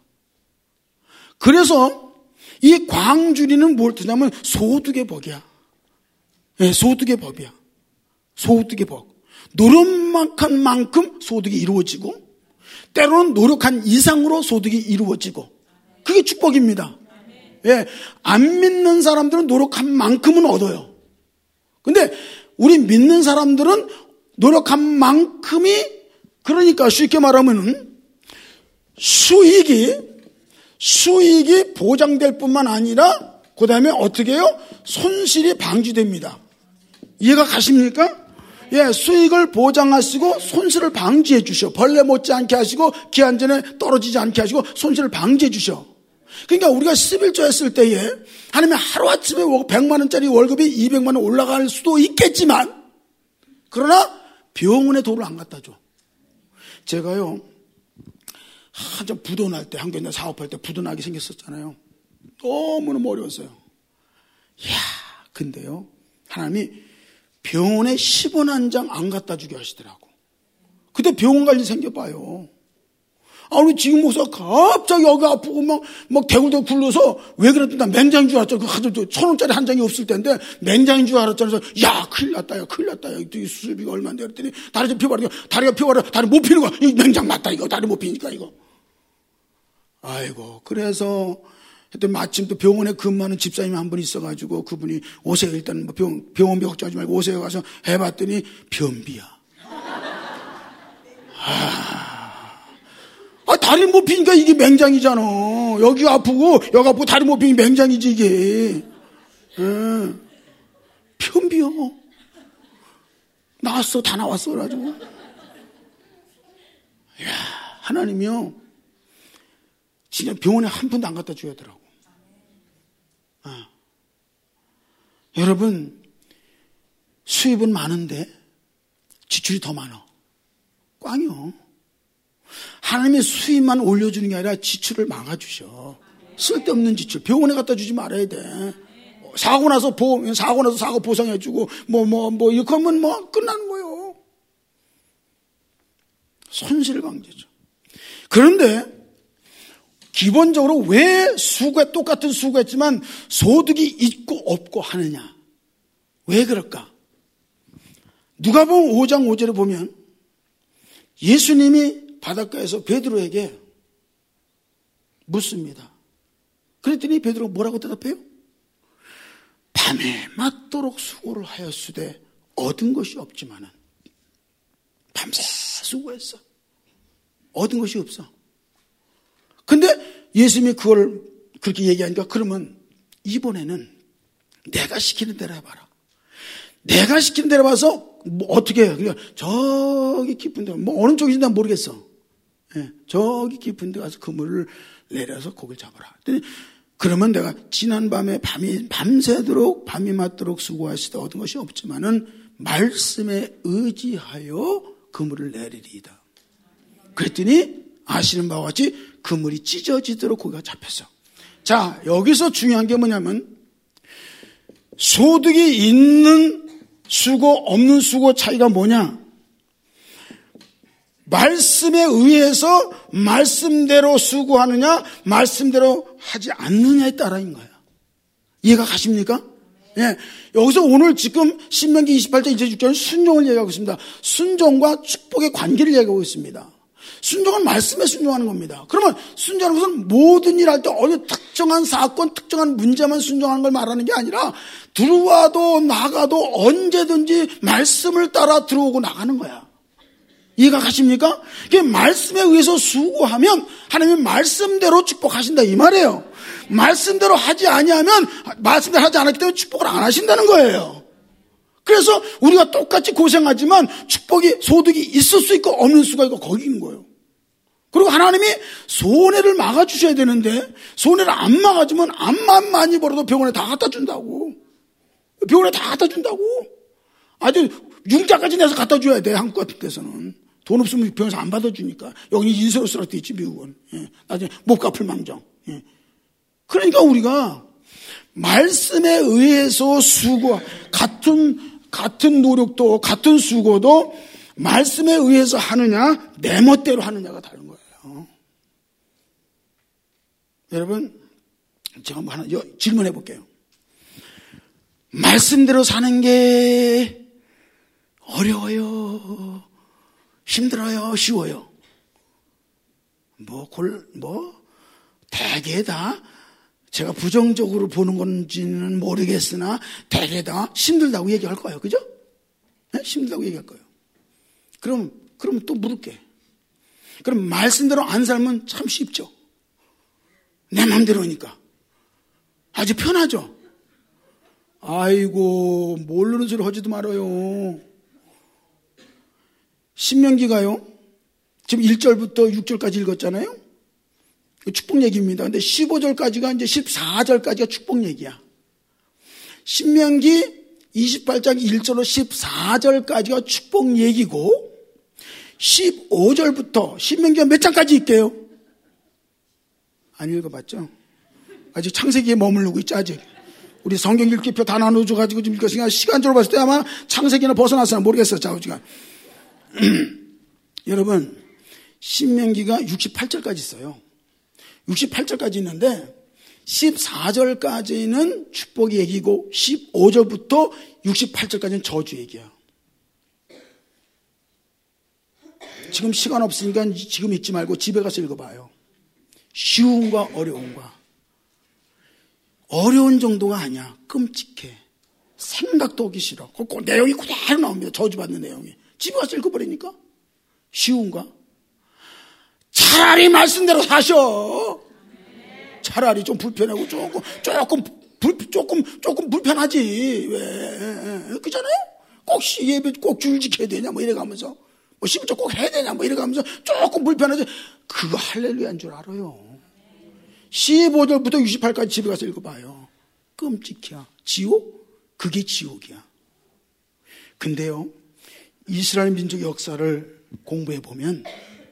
그래서 이 광주리는 뭘 뜻하냐면 소득의 법이야. 네, 소득의 법이야. 소득의 법. 노력한 만큼 소득이 이루어지고 때로는 노력한 이상으로 소득이 이루어지고 그게 축복입니다. 예, 안 믿는 사람들은 노력한 만큼은 얻어요. 근데 우리 믿는 사람들은 노력한 만큼이 그러니까 쉽게 말하면은 수익이 수익이 보장될 뿐만 아니라 그 다음에 어떻게 해요? 손실이 방지됩니다. 이해가 가십니까? 예, 수익을 보장하시고 손실을 방지해 주셔. 벌레 못지않게 하시고 기한 전에 떨어지지 않게 하시고 손실을 방지해 주셔. 그러니까 우리가 십일조 했을 때에 하나님이 하루아침에 백만 원짜리 월급이 이백만 원 올라갈 수도 있겠지만 그러나 병원에 돈을 안 갖다 줘. 제가요 한참 부도날 때 한국에 사업할 때 부도나게 생겼었잖아요. 너무너무 어려웠어요. 이야, 근데요 하나님이 병원에 십 원 한 장 안 갖다 주게 하시더라고. 그때 병원 갈 일 생겨봐요. 아, 우리 지금 목사가 갑자기 여기 아프고 막, 막 대굴대굴 굴러서 왜 그랬더니 나 맹장인 줄 알았잖아. 그 천 원짜리 한 장이 없을 텐데 맹장인 줄 알았잖아. 그래서 야, 큰일 났다, 야, 큰일 났다. 야, 이 수술비가 얼마인데 그랬더니 다리 좀 피워버려. 다리가 피워버려. 다리 못 피는 거야. 이 맹장 맞다, 이거. 다리 못 피니까, 이거. 아이고, 그래서 그때 마침 또 병원에 근무하는 집사님이 한 분 있어가지고 그분이 오세요. 일단 뭐 병, 병원비 걱정하지 말고 오세요. 가서 해봤더니 변비야. 아, 아 다리 못 피니까 이게 맹장이잖아. 여기 아프고 여기 아프고 다리 못 피니 맹장이지 이게. 에, 변비요. 나왔어. 다 나왔어. 그래가지고. 이야, 하나님이요. 진짜 병원에 한 푼도 안 갖다 줘야 하더라고. 아. 여러분, 수입은 많은데 지출이 더 많아. 꽝이요. 하나님의 수입만 올려주는 게 아니라 지출을 막아주셔. 쓸데없는 지출. 병원에 갖다 주지 말아야 돼. 사고 나서 보험, 사고 나서 사고 보상해주고, 뭐, 뭐, 뭐, 이렇게 하면 뭐, 끝나는 거예요. 손실 방지죠. 그런데, 기본적으로 왜 수고, 똑같은 수고했지만 소득이 있고 없고 하느냐? 왜 그럴까? 누가복음 오 장 오 절에 보면 예수님이 바닷가에서 베드로에게 묻습니다. 그랬더니 베드로가 뭐라고 대답해요? 밤에 맞도록 수고를 하였으되 얻은 것이 없지만은, 밤새 수고했어. 얻은 것이 없어. 근데 예수님이 그걸 그렇게 얘기하니까, 그러면 이번에는 내가 시키는 대로 해봐라. 내가 시키는 대로 봐서 뭐 어떻게 해요? 그러니까 저기 깊은 데, 뭐 어느 쪽인지 난 모르겠어. 예, 저기 깊은 데 가서 그물을 내려서 고기를 잡아라. 그러면 내가 지난 밤에 밤이 밤새도록 밤이 맞도록 수고하시다 얻은 것이 없지만은 말씀에 의지하여 그물을 내리리이다. 그랬더니 아시는 바와 같이 그물이 찢어지도록 고기가 잡혔어. 자, 여기서 중요한 게 뭐냐면 소득이 있는 수고 없는 수고 차이가 뭐냐? 말씀에 의해서 말씀대로 수고하느냐 말씀대로 하지 않느냐에 따라인 거야. 이해가 가십니까? 예, 여기서 오늘 지금 신명기 이십팔 장 이십육 절은 순종을 얘기하고 있습니다. 순종과 축복의 관계를 얘기하고 있습니다. 순종은 말씀에 순종하는 겁니다. 그러면 순종하는 것은 모든 일 할 때 어느 특정한 사건, 특정한 문제만 순종하는 걸 말하는 게 아니라 들어와도 나가도 언제든지 말씀을 따라 들어오고 나가는 거야. 이해가 가십니까? 이게 말씀에 의해서 수고하면 하나님은 말씀대로 축복하신다 이 말이에요. 말씀대로 하지 아니하면 말씀대로 하지 않았기 때문에 축복을 안 하신다는 거예요. 그래서 우리가 똑같이 고생하지만 축복이 소득이 있을 수 있고 없는 수가 있고 거기 있는 거예요. 그리고 하나님이 손해를 막아주셔야 되는데 손해를 안 막아주면 암만 많이 벌어도 병원에 다 갖다 준다고. 병원에 다 갖다 준다고. 아주 융자까지 내서 갖다 줘야 돼. 한국 같은 데서는. 돈 없으면 병원에서 안 받아주니까. 여기는 인쇄로 쓰라 돼 있지 미국은. 예. 나중에 못 갚을 망정. 예. 그러니까 우리가 말씀에 의해서 수고, 같은 같은 노력도 같은 수고도 말씀에 의해서 하느냐 내 멋대로 하느냐가 다른 거예요. 여러분 제가 뭐 하나 질문해 볼게요. 말씀대로 사는 게 어려워요? 힘들어요? 쉬워요? 뭐, 골, 뭐, 대개 다 제가 부정적으로 보는 건지는 모르겠으나 대개 다 힘들다고 얘기할 거예요. 그죠? 네? 힘들다고 얘기할 거예요. 그럼, 그럼 또 물을게. 그럼 말씀대로 안 살면 참 쉽죠? 내 마음대로니까. 아주 편하죠? 아이고, 모르는 소리 하지도 말아요. 신명기가요, 지금 일 절부터 육 절까지 읽었잖아요? 축복 얘기입니다. 근데 십오 절까지가 이제 십사 절까지가 축복 얘기야. 신명기 이십팔 장 일 절로 십사 절까지가 축복 얘기고, 십오 절부터 신명기가 몇 장까지 있게요? 안 읽어봤죠? 아직 창세기에 머무르고 있지, 아직. 우리 성경 읽기표 다 나눠줘가지고 지금 읽었으니까 시간적으로 봤을 때 아마 창세기는 벗어났으나 모르겠어요, 자우지가. 여러분, 신명기가 육십팔 절까지 있어요. 육십팔 절까지 있는데 십사 절까지는 축복 얘기고 십오 절부터 육십팔 절까지는 저주 얘기야. 지금 시간 없으니까 지금 읽지 말고 집에 가서 읽어봐요. 쉬움과 어려움과. 어려운 정도가 아니야. 끔찍해. 생각도 하기 싫어. 그 내용이 그대로 나옵니다. 저주받는 내용이. 집에 가서 읽어버리니까 쉬운가? 차라리 말씀대로 사셔. 차라리 좀 불편하고 조금 조금 불, 조금 조금 불편하지. 왜? 그잖아요. 꼭 예배 꼭 줄 지켜야 되냐 뭐 이래가면서 뭐 십오 절 꼭 해야 되냐 뭐 이래가면서 조금 불편하지. 그거 할렐루야인 줄 알아요. 십오 절부터 육십팔까지 집에 가서 읽어봐요. 끔찍해. 지옥? 그게 지옥이야. 근데요, 이스라엘 민족의 역사를 공부해 보면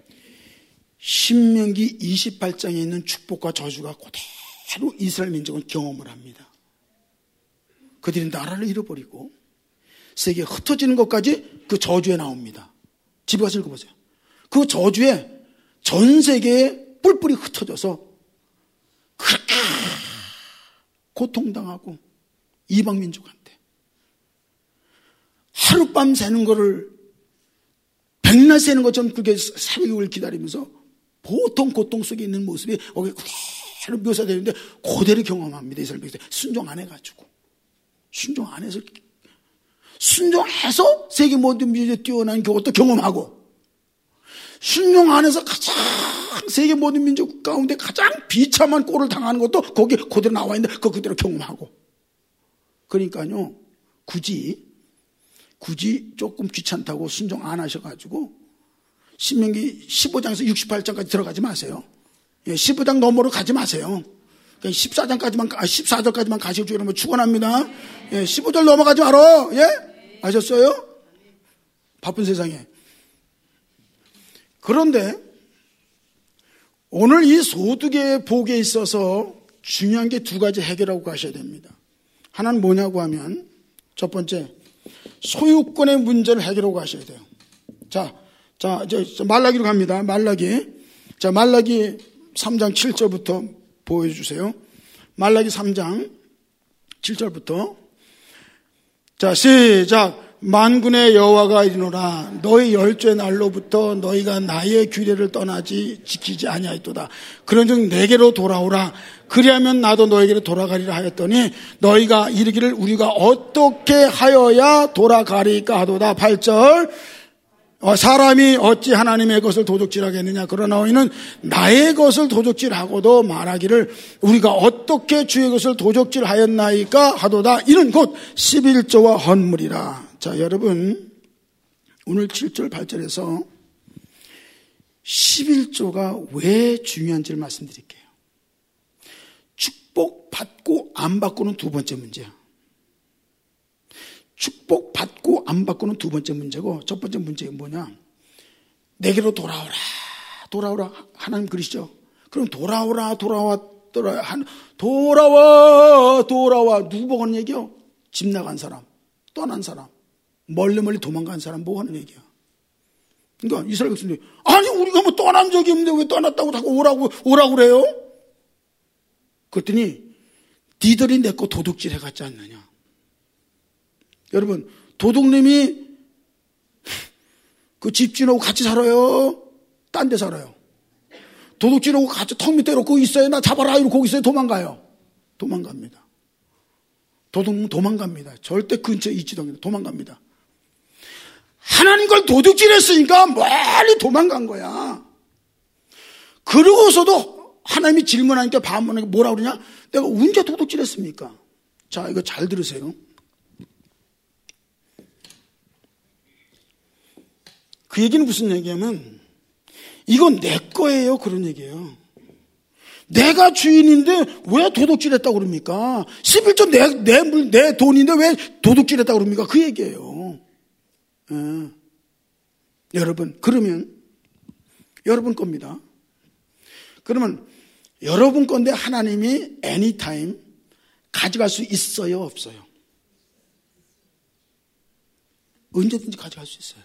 신명기 이십팔 장에 있는 축복과 저주가 그대로 이스라엘 민족은 경험을 합니다. 그들이 나라를 잃어버리고 세계에 흩어지는 것까지 그 저주에 나옵니다. 집에 가서 읽어보세요. 그 저주에 전 세계에 뿔뿔이 흩어져서 그렇게 고통당하고 이방 민족한테 하룻밤 새는 거를 백날 새는 것처럼 그게 새벽을 기다리면서 보통 고통 속에 있는 모습이 거기 그대로 묘사되는데 그대로 경험합니다. 이스라엘 백성 순종 안 해가지고 순종 안 해서 순종해서 세계 모든 민족에 뛰어난 그것도 경험하고 순종 안 해서 가장 세계 모든 민족 가운데 가장 비참한 꼴을 당하는 것도 거기 그대로 나와 있는데 그거 그대로 경험하고 그러니까요 굳이 굳이 조금 귀찮다고 순종 안 하셔가지고 신명기 십오 장에서 육십팔 장까지 들어가지 마세요. 예, 십오 장 너머로 가지 마세요. 십사 장까지만, 아, 십사 절까지만 가시고 그러면 축원합니다. 예, 십오 절 넘어가지 말어. 예? 아셨어요? 바쁜 세상에. 그런데 오늘 이 소득의 복에 있어서 중요한 게 두 가지 해결하고 가셔야 됩니다. 하나는 뭐냐고 하면 첫 번째 소유권의 문제를 해결하고 가셔야 돼요. 자, 자, 이제 말라기로 갑니다. 말라기. 자, 말라기 삼 장 칠 절부터 보여주세요. 말라기 삼 장 칠 절부터. 자, 시작. 만군의 여호와가 이르노라 너희 열조의 날로부터 너희가 나의 규례를 떠나지 지키지 아니하였도다. 그런즉 내게로 돌아오라. 그리하면 나도 너에게로 돌아가리라 하였더니 너희가 이르기를 우리가 어떻게 하여야 돌아가리까 하도다. 팔 절. 사람이 어찌 하나님의 것을 도적질하겠느냐. 그러나 너희는 나의 것을 도적질하고도 말하기를 우리가 어떻게 주의 것을 도적질하였나이까 하도다. 이는 곧 십일조와 헌물이라. 자, 여러분 오늘 칠 절 팔 절에서 십일조가 왜 중요한지를 말씀드릴게요. 축복 받고 안 받고는 두 번째 문제야. 축복 받고 안 받고는 두 번째 문제고 첫 번째 문제가 뭐냐. 내게로 돌아오라 돌아오라 하나님 그러시죠. 그럼 돌아오라 돌아와 돌아와 돌아와 돌아와 누구 보고 하는 얘기요? 집 나간 사람, 떠난 사람, 멀리 멀리 도망간 사람 보고 하는 얘기야. 그러니까 이스라엘 백성들이 아니 우리가 뭐 떠난 적이 없는데 왜 떠났다고 자꾸 오라고 오라고 그래요? 그랬더니 니들이 내 거 도둑질 해갔지 않느냐. 여러분 도둑님이 그 집주인하고 같이 살아요? 딴 데 살아요? 도둑질하고 같이 턱 밑에 놓고 있어요? 나 잡아라 이러고 거기 있어요? 도망가요? 도망갑니다. 도둑은 도망갑니다. 절대 근처에 있지도 않습니다. 도망갑니다. 하나님 걸 도둑질했으니까 멀리 도망간 거야. 그러고서도 하나님이 질문하니까 반문하니까 뭐라 그러냐? 내가 언제 도둑질했습니까? 자, 이거 잘 들으세요. 그 얘기는 무슨 얘기냐면 이건 내 거예요 그런 얘기예요. 내가 주인인데 왜 도둑질했다고 그럽니까? 십일조 내, 내, 물, 내 돈인데 왜 도둑질했다고 그럽니까? 그 얘기예요. 예. 여러분 그러면 여러분 겁니다. 그러면 여러분 건데 하나님이 anytime 가져갈 수 있어요 없어요? 언제든지 가져갈 수 있어요.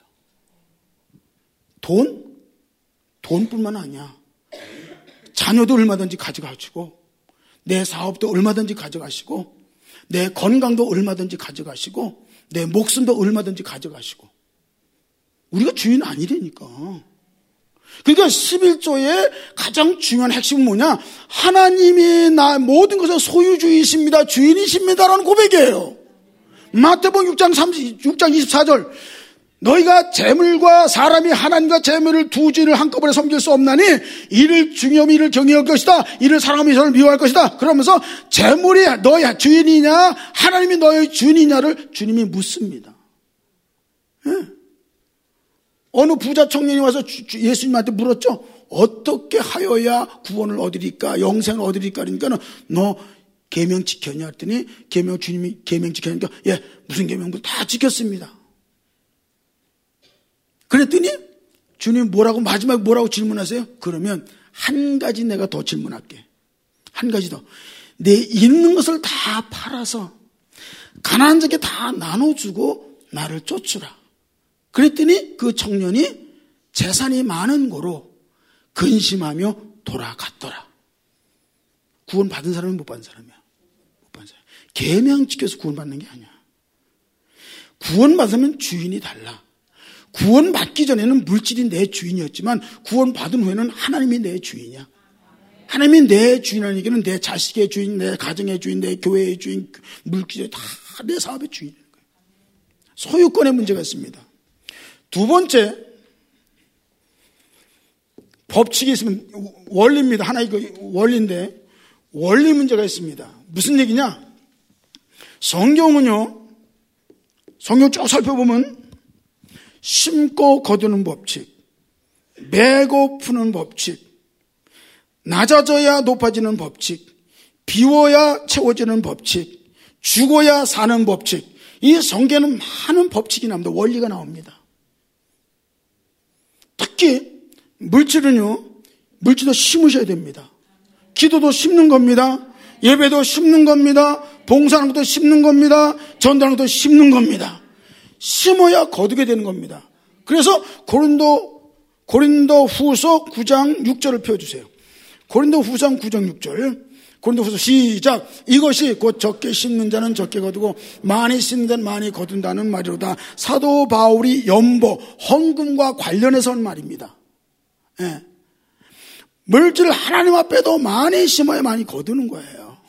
돈? 돈뿐만 아니야. 자녀도 얼마든지 가져가시고 내 사업도 얼마든지 가져가시고 내 건강도 얼마든지 가져가시고 내 목숨도 얼마든지 가져가시고 우리가 주인 아니라니까. 그러니까 십일조의 가장 중요한 핵심은 뭐냐? 하나님이 나 모든 것의 소유주이십니다. 주인이십니다라는 고백이에요. 마태복음 육 장 삼십, 육 장 이십사 절 너희가 재물과 사람이 하나님과 재물을 두 주인을 한꺼번에 섬길 수 없나니 이를 중요히 이를 경외할 것이다. 이를 사랑하며 이를 미워할 것이다. 그러면서 재물이 너희 주인이냐 하나님이 너희 주인이냐를 주님이 묻습니다. 예? 어느 부자 청년이 와서 예수님한테 물었죠. 어떻게 하여야 구원을 얻으리까 영생을 얻으리까 그러니까 너 계명 지켰냐 했더니 계명 주님이 계명 지켰으니까 예 무슨 계명도 다 지켰습니다. 그랬더니 주님 뭐라고 마지막에 뭐라고 질문하세요? 그러면 한 가지 내가 더 질문할게. 한 가지 더. 내 있는 것을 다 팔아서 가난한 자에게 다 나눠주고 나를 쫓으라. 그랬더니 그 청년이 재산이 많은 거로 근심하며 돌아갔더라. 구원 받은 사람은 못 받은 사람이야. 못 받은 사람. 계명 지켜서 구원 받는 게 아니야. 구원받으면 주인이 달라. 구원받기 전에는 물질이 내 주인이었지만 구원받은 후에는 하나님이 내 주인이야. 하나님이 내 주인이라는 얘기는 내 자식의 주인, 내 가정의 주인, 내 교회의 주인, 물질의 다 내 사업의 주인이라는 거예요. 소유권의 문제가 있습니다. 두 번째, 법칙이 있으면 원리입니다. 하나의 그 원리인데 원리 문제가 있습니다. 무슨 얘기냐? 성경은요, 성경 쭉 살펴보면 심고 거두는 법칙, 메고 푸는 법칙, 낮아져야 높아지는 법칙, 비워야 채워지는 법칙, 죽어야 사는 법칙, 이 성경에는 많은 법칙이 나옵니다. 원리가 나옵니다. 특히 물질은요, 물질도 심으셔야 됩니다. 기도도 심는 겁니다. 예배도 심는 겁니다. 봉사하는 것도 심는 겁니다. 전도하는 것도 심는 겁니다. 심어야 거두게 되는 겁니다. 그래서 고린도 고린도 후서 구 장 육 절을 펴주세요. 고린도 후서 구 장 육 절. 고린도 후서 시작. 이것이 곧 적게 심는 자는 적게 거두고 많이 심는 자는 많이 거둔다는 말이로다. 사도 바울이 연보, 헌금과 관련해서 한 말입니다. 예. 물질을 하나님 앞에도 많이 심어야 많이 거두는 거예요.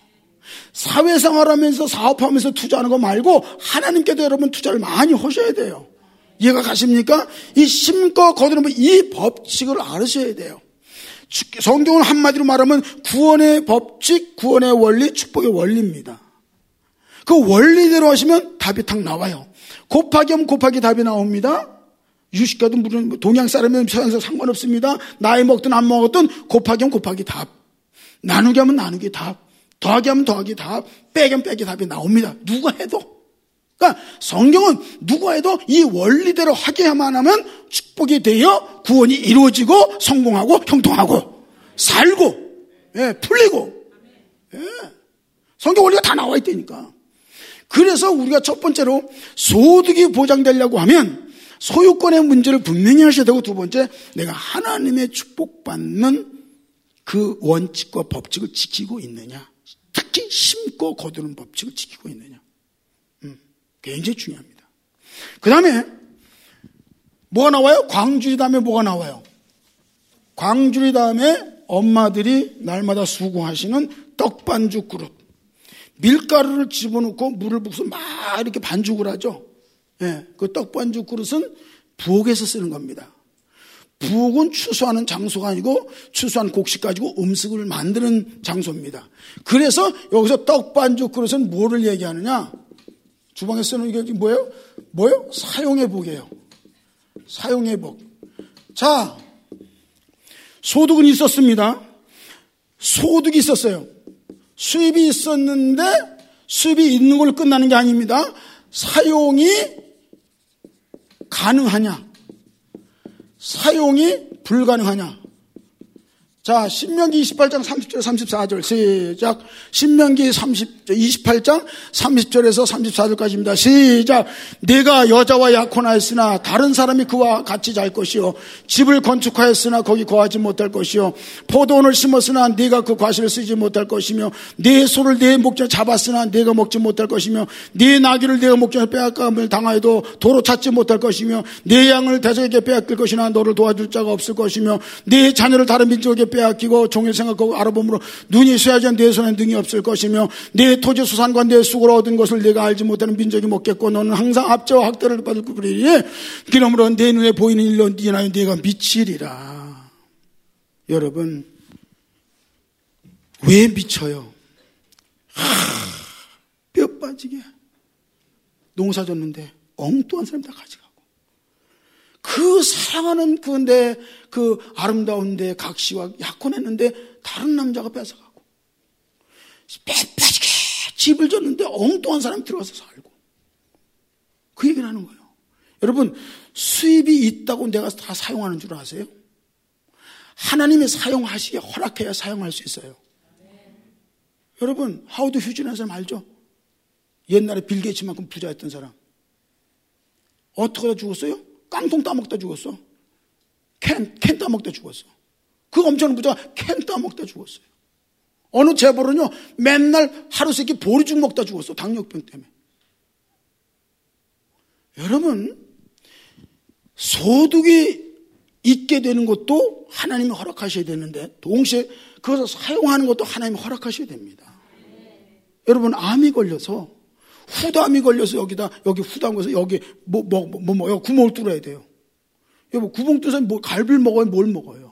사회생활하면서 사업하면서 투자하는 거 말고 하나님께도 여러분 투자를 많이 하셔야 돼요. 이해가 가십니까? 이 심고 거두는 이 법칙을 알으셔야 돼요. 성경은 한마디로 말하면 구원의 법칙, 구원의 원리, 축복의 원리입니다. 그 원리대로 하시면 답이 탁 나와요. 곱하기 하면 곱하기 답이 나옵니다. 유식가든 물론 동양 사람이면 서양사 상관없습니다. 나이 먹든 안 먹었든 곱하기 하면 곱하기 답, 나누기 하면 나누기 답, 더하기 하면 더하기 답, 빼기 하면 빼기 답이 나옵니다. 누가 해도. 그러니까 성경은 누가 해도 이 원리대로 하게만 하면 축복이 되어 구원이 이루어지고 성공하고 형통하고 살고, 예, 풀리고, 예. 성경 원리가 다 나와 있다니까. 그래서 우리가 첫 번째로 소득이 보장되려고 하면 소유권의 문제를 분명히 하셔야 되고, 두 번째, 내가 하나님의 축복받는 그 원칙과 법칙을 지키고 있느냐, 특히 심고 거두는 법칙을 지키고 있느냐, 음, 굉장히 중요합니다. 그 다음에 뭐가 나와요? 광주리 다음에 뭐가 나와요? 광주리 다음에 엄마들이 날마다 수고하시는 떡반죽 그릇. 밀가루를 집어넣고 물을 붓고 막 이렇게 반죽을 하죠. 예, 그 떡반죽 그릇은 부엌에서 쓰는 겁니다. 부엌은 추수하는 장소가 아니고 추수한 곡식 가지고 음식을 만드는 장소입니다. 그래서 여기서 떡반죽 그릇은 뭐를 얘기하느냐? 주방에 쓰는 이게 뭐예요? 뭐예요? 사용의 복이에요. 사용의 복. 자, 소득은 있었습니다. 소득이 있었어요. 수입이 있었는데 수입이 있는 걸로 끝나는 게 아닙니다. 사용이 가능하냐? 사용이 불가능하냐? 자, 신명기 이십팔 장 삼십 절 삼십사 절 시작. 신명기 이십팔 장 삼십 절에서 삼십사 절까지입니다. 시작. 내가 여자와 약혼하였으나 다른 사람이 그와 같이 잘 것이요, 집을 건축하였으나 거기 거하지 못할 것이요, 포도원을 심었으나 네가 그 과실을 쓰지 못할 것이며, 네 소를 네 목전에 잡았으나 네가 먹지 못할 것이며, 네 나귀를 네가 목전에 빼앗감을 당하여도 도로 찾지 못할 것이며, 네 양을 대적에게 빼앗길 것이나 너를 도와줄 자가 없을 것이며, 네 자녀를 다른 민족에게 빼앗기고 종일 생각하고 알아보므로 눈이 쇠하지 않은 네 손에 능이 없을 것이며, 네 토지 수산과 네 수고로 얻은 것을 네가 알지 못하는 민족이 먹겠고 너는 항상 압제와 학대를 받을 뿐이니 그러므로 내 눈에 보이는 일로 인하여 네가 미치리라. 여러분, 왜 미쳐요? 하, 뼈 빠지게 농사 졌는데 엉뚱한 사람 다 가져가고, 그 사랑하는 그내 그 아름다운데 각시와 약혼했는데 다른 남자가 뺏어가고, 빼빠지게 집을 졌는데 엉뚱한 사람이 들어가서 살고, 그 얘기를 하는 거예요. 여러분, 수입이 있다고 내가 다 사용하는 줄 아세요? 하나님이 사용하시게 허락해야 사용할 수 있어요. 여러분, 하워드 휴지라는 사람 알죠? 옛날에 빌 게이츠만큼 부자였던 사람. 어떻게 다 죽었어요? 깡통 따먹다 죽었어. 캔, 캔 따먹다 죽었어. 그 엄청난 부자가 캔 따먹다 죽었어요. 어느 재벌은요, 맨날 하루 세끼 보리죽 먹다 죽었어. 당뇨병 때문에. 여러분, 소득이 있게 되는 것도 하나님이 허락하셔야 되는데 동시에 그것을 사용하는 것도 하나님이 허락하셔야 됩니다. 여러분, 암이 걸려서 후담이 걸려서 여기다 여기 후담 걸려서 여기 뭐뭐 뭐 뭐 뭐, 뭐, 구멍을 뚫어야 돼요. 여러분, 구멍 뚫어서 뭐 갈비를 먹어요? 뭘 먹어요?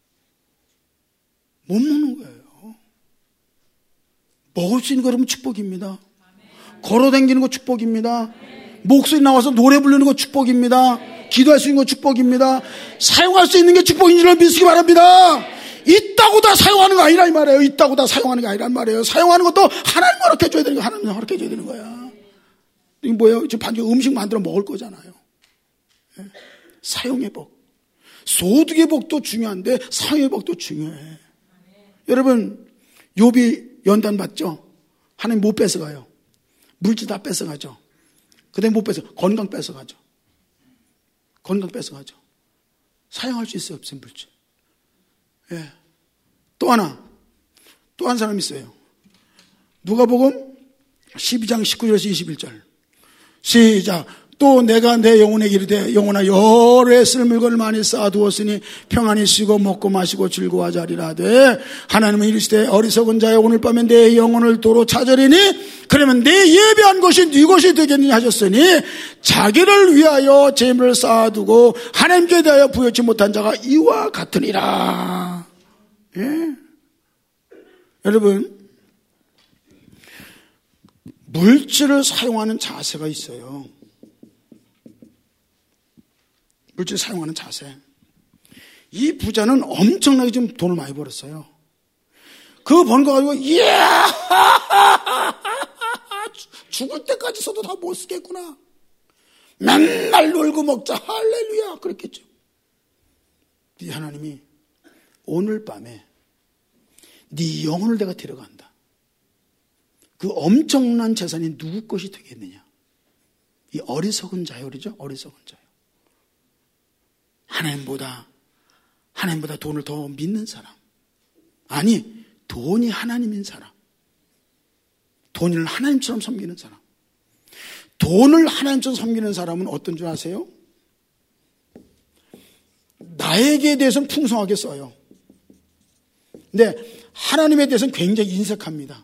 못 먹는 거예요. 먹을 수 있는 거 그러면 축복입니다. 걸어다니는 거 축복입니다. 목소리 나와서 노래 부르는 거 축복입니다. 기도할 수 있는 거 축복입니다. 사용할 수 있는 게 축복인 줄 믿으시기 바랍니다. 있다고 다 사용하는 거 아니라 이 말이에요. 있다고 다 사용하는 게 아니란 말이에요. 사용하는 것도 하나님 허락해 줘야 되는 거, 하나님 허락해 줘야 되는 거야. 이게 뭐예요? 지금 반죽 음식 만들어 먹을 거잖아요. 네. 사용의 복. 소득의 복도 중요한데 사용의 복도 중요해. 네. 여러분, 욥이 연단 받죠? 하나님 못 뺏어가요. 물질 다 뺏어가죠. 그다음에 못 뺏어. 건강 뺏어가죠. 건강 뺏어가죠. 사용할 수 있어요, 없어요, 물질. 예. 또 하나, 또 한 사람 있어요. 누가복음 십이 장 십구 절에서 이십일 절. 시작. 또 내가 내 영혼에게 이르되 영혼아 여러 쓸 물건을 많이 쌓아두었으니 평안히 쉬고 먹고 마시고 즐거워하자 하리라 하되 하나님은 이르시되 어리석은 자여 오늘 밤에 내 영혼을 도로 찾으리니 그러면 내 예배한 것이 네 것이 되겠느냐 하셨으니 자기를 위하여 재물을 쌓아두고 하나님께 대하여 부여치 못한 자가 이와 같으니라. 예? 여러분, 물질을 사용하는 자세가 있어요. 물질 사용하는 자세. 이 부자는 엄청나게 좀 돈을 많이 벌었어요. 그 번 거 가지고 이야 죽을 때까지 써도 다 못 쓰겠구나. 맨날 놀고 먹자 할렐루야 그랬겠죠. 네 하나님이 오늘 밤에 네 영혼을 내가 데려간다. 그 엄청난 재산이 누구 것이 되겠느냐. 이 어리석은 자요, 그러죠? 어리석은 자요. 하나님보다 하나님보다 돈을 더 믿는 사람. 아니, 돈이 하나님인 사람. 돈을 하나님처럼 섬기는 사람. 돈을 하나님처럼 섬기는 사람은 어떤 줄 아세요? 나에게 대해서는 풍성하게 써요. 근데 하나님에 대해서는 굉장히 인색합니다.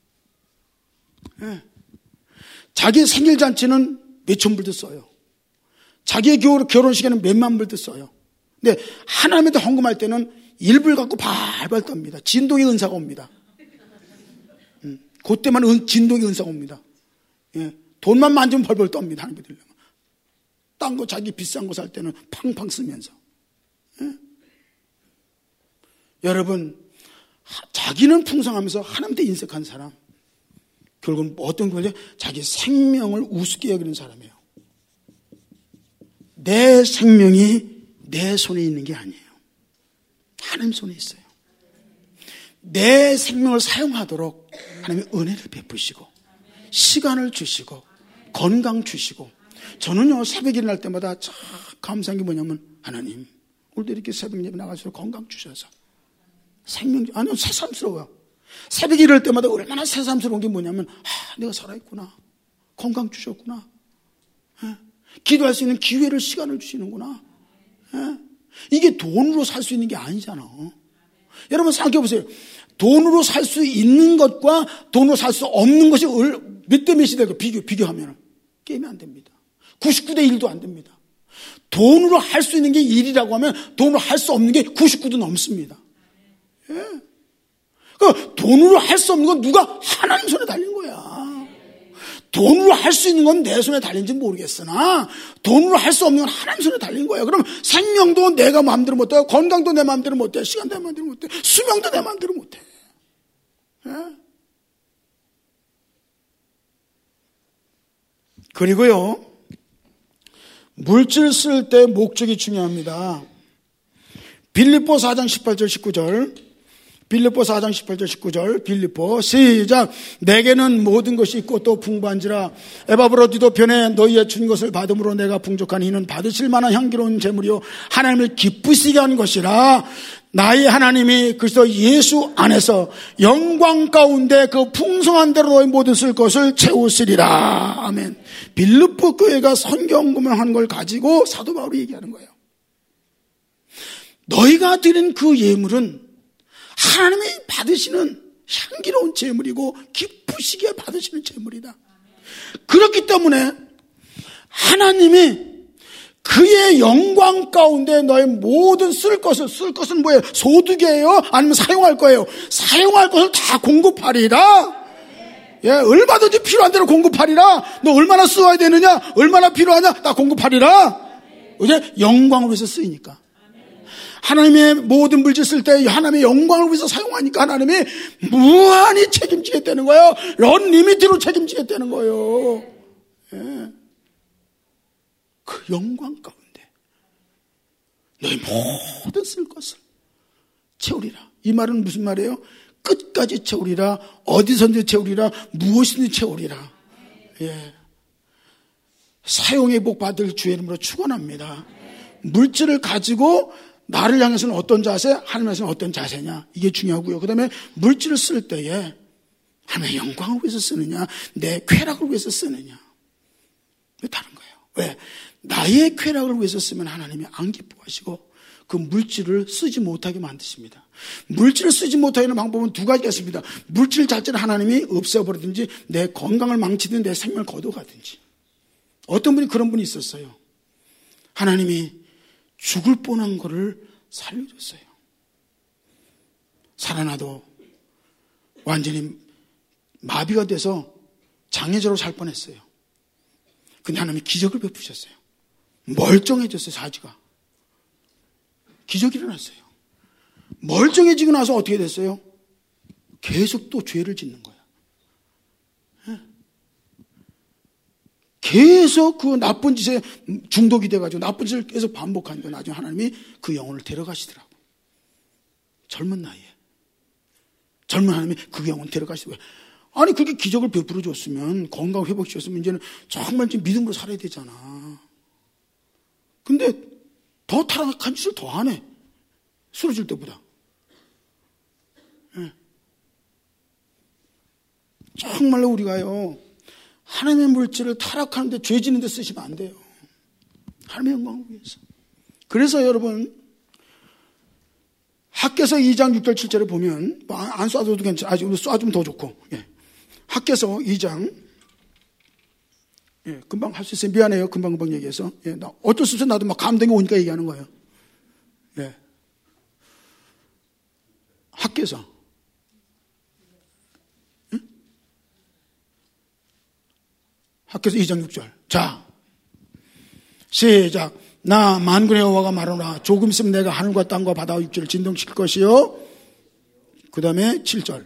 네. 자기 생일잔치는 몇천 불도 써요. 자기의 결혼식에는 몇만 불도 써요. 근데 하나님한테 헌금할 때는 일불 갖고 발발 떱니다. 진동의 은사가 옵니다. 음, 그때만 은, 진동의 은사가 옵니다. 예, 돈만 만지면 벌벌 떱니다. 하나님께 드리려면. 딴 거 자기 비싼 거 살 때는 팡팡 쓰면서. 예? 여러분, 하, 자기는 풍성하면서 하나님한테 인색한 사람. 결국은 어떤 거냐? 자기 생명을 우습게 여기는 사람이에요. 내 생명이 내 손에 있는 게 아니에요. 하나님 손에 있어요. 내 생명을 사용하도록 하나님이 은혜를 베푸시고 시간을 주시고 건강 주시고 저는요 새벽에 일어날 때마다 참 감사한 게 뭐냐면 하나님 오늘도 이렇게 새벽 예배 나가서 건강 주셔서 생명 아니요 새삼스러워요. 새벽에 일어날 때마다 얼마나 새삼스러운 게 뭐냐면 아, 내가 살아있구나. 건강 주셨구나. 예? 기도할 수 있는 기회를 시간을 주시는구나. 예? 이게 돈으로 살 수 있는 게 아니잖아. 여러분 생각해 보세요. 돈으로 살 수 있는 것과 돈으로 살 수 없는 것이 몇 대 몇이 될까? 비교, 비교하면 게임이 안 됩니다. 구십구 대 일도 안 됩니다. 돈으로 할 수 있는 게 일이라고 하면 돈으로 할 수 없는 게 구십구도 넘습니다. 예. 그 돈으로 할 수 없는 건 누가 하나님 손에 달린 거야. 돈으로 할 수 있는 건 내 손에 달린지 모르겠으나 돈으로 할 수 없는 건 하나님 손에 달린 거예요. 그럼 생명도 내가 마음대로 못해요. 건강도 내 마음대로 못해요. 시간도 내 마음대로 못해요. 수명도 내 마음대로 못해요. 예? 그리고요 물질 쓸 때 목적이 중요합니다. 빌립보 사 장 십팔 절 십구 절 빌립보 사 장 십팔 절 십구 절 빌립보 시작. 내게는 모든 것이 있고 또 풍부한지라 에바브로디도 변해 너희의 준 것을 받음으로 내가 풍족한 이는 받으실 만한 향기로운 재물이요 하나님을 기쁘시게 하는 것이라. 나의 하나님이 그리스도 예수 안에서 영광 가운데 그 풍성한 대로 너희 모든 쓸 것을 채우시리라. 아멘. 빌립보 교회가 성경 공명한 걸 가지고 사도 바울이 얘기하는 거예요. 너희가 드린 그 예물은 하나님이 받으시는 향기로운 제물이고 기쁘시게 받으시는 제물이다. 그렇기 때문에 하나님이 그의 영광 가운데 너의 모든 쓸 것을, 쓸 것은 뭐예요? 소득이에요? 아니면 사용할 거예요? 사용할 것을 다 공급하리라. 예, 얼마든지 필요한 대로 공급하리라. 너 얼마나 쓰어야 되느냐? 얼마나 필요하냐? 다 공급하리라. 이제 영광을 위해서 쓰이니까. 하나님의 모든 물질 쓸 때 하나님의 영광을 위해서 사용하니까 하나님이 무한히 책임지겠다는 거예요. 런리미티로 책임지겠다는 거예요. 예. 그 영광 가운데 너희 모든 쓸 것을 채우리라. 이 말은 무슨 말이에요? 끝까지 채우리라. 어디선지 채우리라. 무엇이든지 채우리라. 예. 사용의 복 받을 주의 이름으로 축원합니다. 물질을 가지고 나를 향해서는 어떤 자세, 하나님께서는 어떤 자세냐, 이게 중요하고요. 그 다음에 물질을 쓸 때에 하나님의 영광을 위해서 쓰느냐, 내 쾌락을 위해서 쓰느냐, 왜 다른 거예요? 왜? 나의 쾌락을 위해서 쓰면 하나님이 안 기뻐하시고 그 물질을 쓰지 못하게 만드십니다. 물질을 쓰지 못하게 하는 방법은 두 가지가 있습니다. 물질 자체를 하나님이 없애버리든지 내 건강을 망치든지 내 생명을 거둬가든지. 어떤 분이 그런 분이 있었어요. 하나님이 죽을 뻔한 거를 살려줬어요. 살아나도 완전히 마비가 돼서 장애자로 살 뻔했어요. 근데 하나님이 기적을 베푸셨어요. 멀쩡해졌어요, 사지가. 기적이 일어났어요. 멀쩡해지고 나서 어떻게 됐어요? 계속 또 죄를 짓는 거야. 계속 그 나쁜 짓에 중독이 돼가지고 나쁜 짓을 계속 반복하니까 나중에 하나님이 그 영혼을 데려가시더라고요. 젊은 나이에. 젊은 하나님이 그 영혼 데려가시더라고요. 아니 그게 기적을 베풀어 줬으면 건강 회복시켰으면 이제는 정말 좀 믿음으로 살아야 되잖아. 근데 더 타락한 짓을 더 하네. 쓰러질 때보다. 네. 정말로 우리가요. 하나님의 물질을 타락하는데 죄 지는데 쓰시면 안 돼요. 하나님의 영광을 위해서. 그래서 여러분 학개서 이 장 육 절 칠 절에 보면 안 쏴줘도 괜찮아. 아직 쏴주면 더 좋고. 예. 학개서 이 장 예, 금방 할 수 있어요. 미안해요. 금방 금방 얘기해서. 예, 나 어쩔 수 없어. 나도 막 감동이 오니까 얘기하는 거예요. 예. 학개서 학개서 이 장 육 절. 자, 시작. 나 만군의 여호와가 말하노라. 조금 있으면 내가 하늘과 땅과 바다와 육지를 진동시킬 것이요. 그 다음에 칠 절.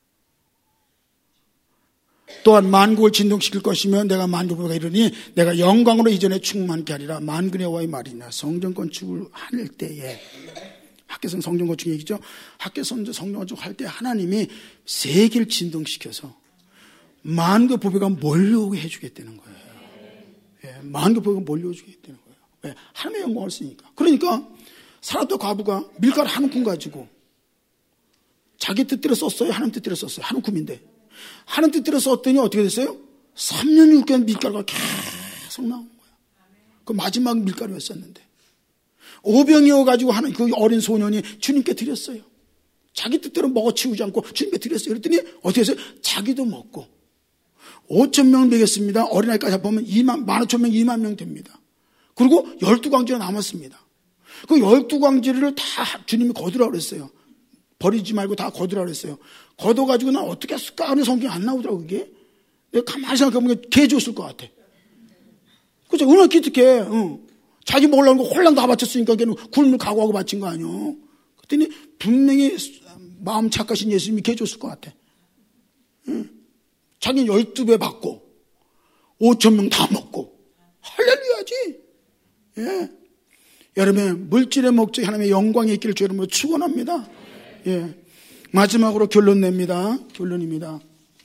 또한 만국을 진동시킬 것이며 내가 만주보가 이르니 내가 영광으로 이전에 충만케 하리라. 만군의 여호와의 말이냐. 성전 건축을 할 때에 학개서는 성전 건축 얘기죠. 학개서는 성전 건축할 때 하나님이 세계를 진동시켜서 만국 보배가 몰려오게 해주겠다는 거예요. 예, 만국 보배가 몰려오겠다는 거예요. 왜? 하나님의 영광을 쓰니까. 그러니까 살았던 과부가 밀가루 한 움큼 가지고 자기 뜻대로 썼어요? 하나님 뜻대로 썼어요? 한 움큼인데 하나님 뜻대로 썼더니 어떻게 됐어요? 삼 년 육 개월 밀가루가 계속 나온 거예요. 그 마지막 밀가루였었는데 오병이어가지고 하는 그 어린 소년이 주님께 드렸어요. 자기 뜻대로 먹어치우지 않고 주님께 드렸어요. 그랬더니 어떻게 했어요? 자기도 먹고 오천 명을 먹였습니다. 어린아이까지 합하면 이만, 만 오천 명, 이만 명 됩니다. 그리고 열두 광지가 남았습니다. 그 열두 광지를 다 주님이 거두라고 그랬어요. 버리지 말고 다 거두라고 그랬어요. 걷어가지고 나 어떻게 했을까 하는 성경이 안 나오더라고, 그게. 내가 가만히 생각해보면 개 줬을 것 같아. 그죠? 얼마나 기특해. 응. 자기 먹으려는 거 홀랑 다 바쳤으니까 걔는 굶을 각오하고 바친 거 아니요. 그랬더니 분명히 마음 착하신 예수님이 개 줬을 것 같아. 응. 자기는 열두 배 받고 오천 명 다 먹고 할렐루야지. 예. 여러분 물질의 목적이 하나님의 영광이 있기를 주 여러분으로 축원합니다. 예. 마지막으로 결론 냅니다. 결론입니다.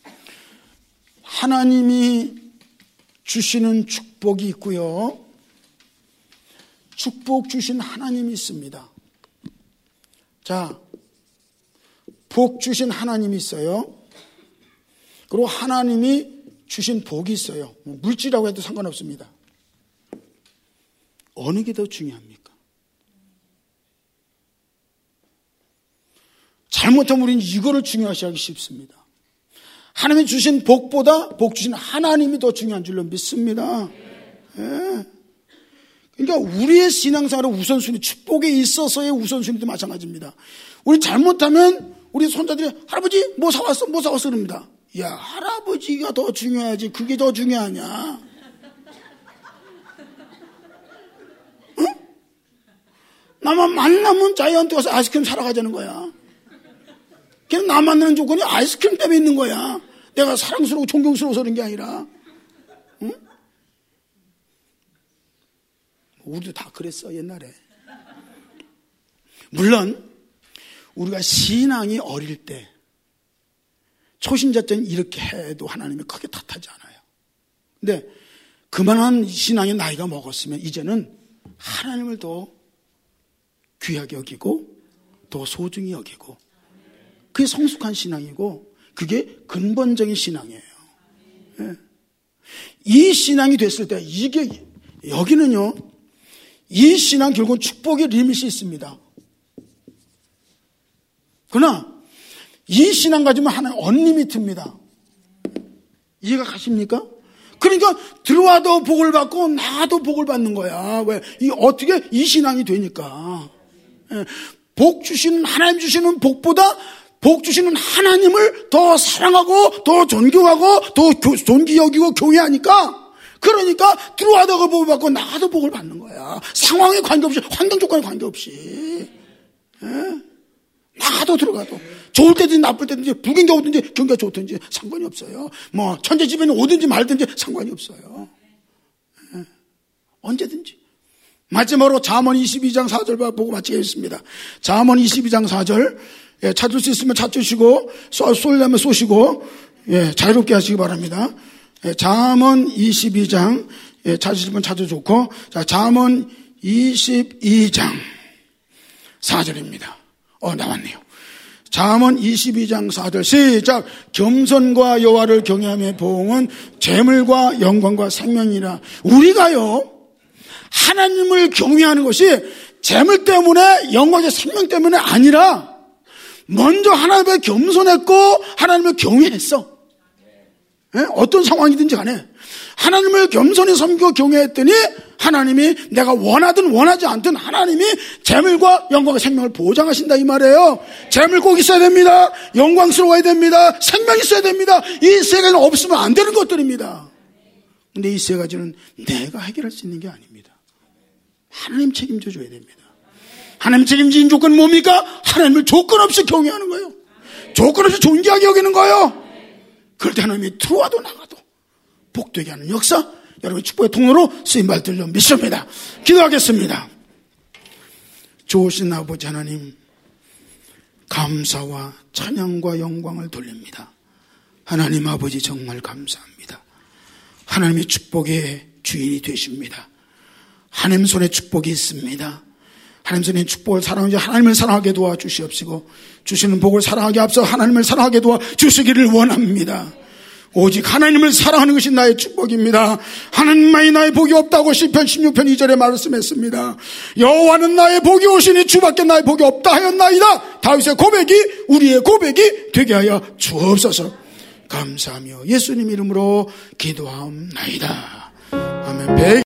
하나님이 주시는 축복이 있고요. 축복 주신 하나님이 있습니다. 자, 복 주신 하나님이 있어요. 그리고 하나님이 주신 복이 있어요. 물질이라고 해도 상관없습니다. 어느 게 더 중요합니까? 잘못하면 우리는 이거를 중요시하기 쉽습니다. 하나님이 주신 복보다 복 주신 하나님이 더 중요한 줄로 믿습니다. 예. 그러니까 우리의 신앙생활의 우선순위, 축복에 있어서의 우선순위도 마찬가지입니다. 우리 잘못하면 우리 손자들이 할아버지 뭐 사왔어? 뭐 사왔어? 그럽니다. 야, 할아버지가 더 중요하지 그게 더 중요하냐? 응? 나만 만나면 자기한테 가서 아이스크림 사러 가자는 거야. 그냥 나 만나는 조건이 아이스크림 때문에 있는 거야. 내가 사랑스러우고 존경스러워서 그런 게 아니라. 응? 우리도 다 그랬어 옛날에. 물론 우리가 신앙이 어릴 때 초신자 때는 이렇게 해도 하나님이 크게 탓하지 않아요. 근데 그만한 신앙의 나이가 먹었으면 이제는 하나님을 더 귀하게 여기고 더 소중히 여기고 그게 성숙한 신앙이고 그게 근본적인 신앙이에요. 예. 이 신앙이 됐을 때 이게 여기는요. 이 신앙 결국은 축복의 리밋이 있습니다. 그러나 이 신앙 가지면 하나는 언리미트입니다. 이해가 가십니까? 그러니까 들어와도 복을 받고 나도 복을 받는 거야. 왜? 이 어떻게 이 신앙이 되니까. 예. 복 주시는 하나님 주시는 복보다 복 주시는 하나님을 더 사랑하고 더 존경하고 더 존귀 여기고 교회하니까 그러니까 들어와도 복을 받고 나도 복을 받는 거야. 상황에 관계없이 환경 조건에 관계없이. 예? 나도 들어가도 좋을 때든지 나쁠 때든지 불경기가 오든지 경기가 좋든지 상관이 없어요. 뭐 천재지변이 오든지 말든지 상관이 없어요. 예. 언제든지. 마지막으로 잠언 이십이 장 사 절 보고 마치겠습니다. 잠언 이십이 장 사 절 예, 찾을 수 있으면 찾으시고 쏠려면 쏘시고 예, 자유롭게 하시기 바랍니다. 예, 잠언 이십이 장 예, 찾으시면 찾아 좋고 자, 잠언 이십이 장 사 절입니다. 어, 나왔네요. 잠언 이십이 장 사 절 시작. 겸손과 여호와를 경외함의 보응은 재물과 영광과 생명이라. 우리가요 하나님을 경외하는 것이 재물 때문에 영광의 생명 때문에 아니라 먼저 하나님을 겸손했고 하나님을 경외했어. 네? 어떤 상황이든지 간에 하나님을 겸손히 섬기고 경외했더니 하나님이 내가 원하든 원하지 않든 하나님이 재물과 영광의 생명을 보장하신다 이 말이에요. 재물 꼭 있어야 됩니다. 영광스러워야 됩니다. 생명이 있어야 됩니다. 이 세 가지는 없으면 안 되는 것들입니다. 근데 이 세 가지는 내가 해결할 수 있는 게 아닙니다. 하나님 책임져 줘야 됩니다. 하나님 책임진 조건은 뭡니까? 하나님을 조건 없이 경외하는 거예요. 조건 없이 존귀하게 여기는 거예요. 그럴 때 하나님이 들어와도 나가도 복되게 하는 역사 여러분 축복의 통로로 쓰임받을 줄로 믿습니다. 기도하겠습니다. 좋으신 아버지 하나님 감사와 찬양과 영광을 돌립니다. 하나님 아버지 정말 감사합니다. 하나님의 축복의 주인이 되십니다. 하나님 손에 축복이 있습니다. 하나님 손에 축복을 사랑하지 하나님을 사랑하게 도와주시옵시고 주시는 복을 사랑하게 앞서 하나님을 사랑하게 도와주시기를 원합니다. 오직 하나님을 사랑하는 것이 나의 축복입니다. 하나님만이 나의 복이 없다고 시편 십육 편 이 절에 말씀했습니다. 여호와는 나의 복이 오시니 주밖에 나의 복이 없다 하였나이다. 다윗의 고백이 우리의 고백이 되게 하여 주옵소서. 감사하며 예수님 이름으로 기도하옵나이다. 아멘.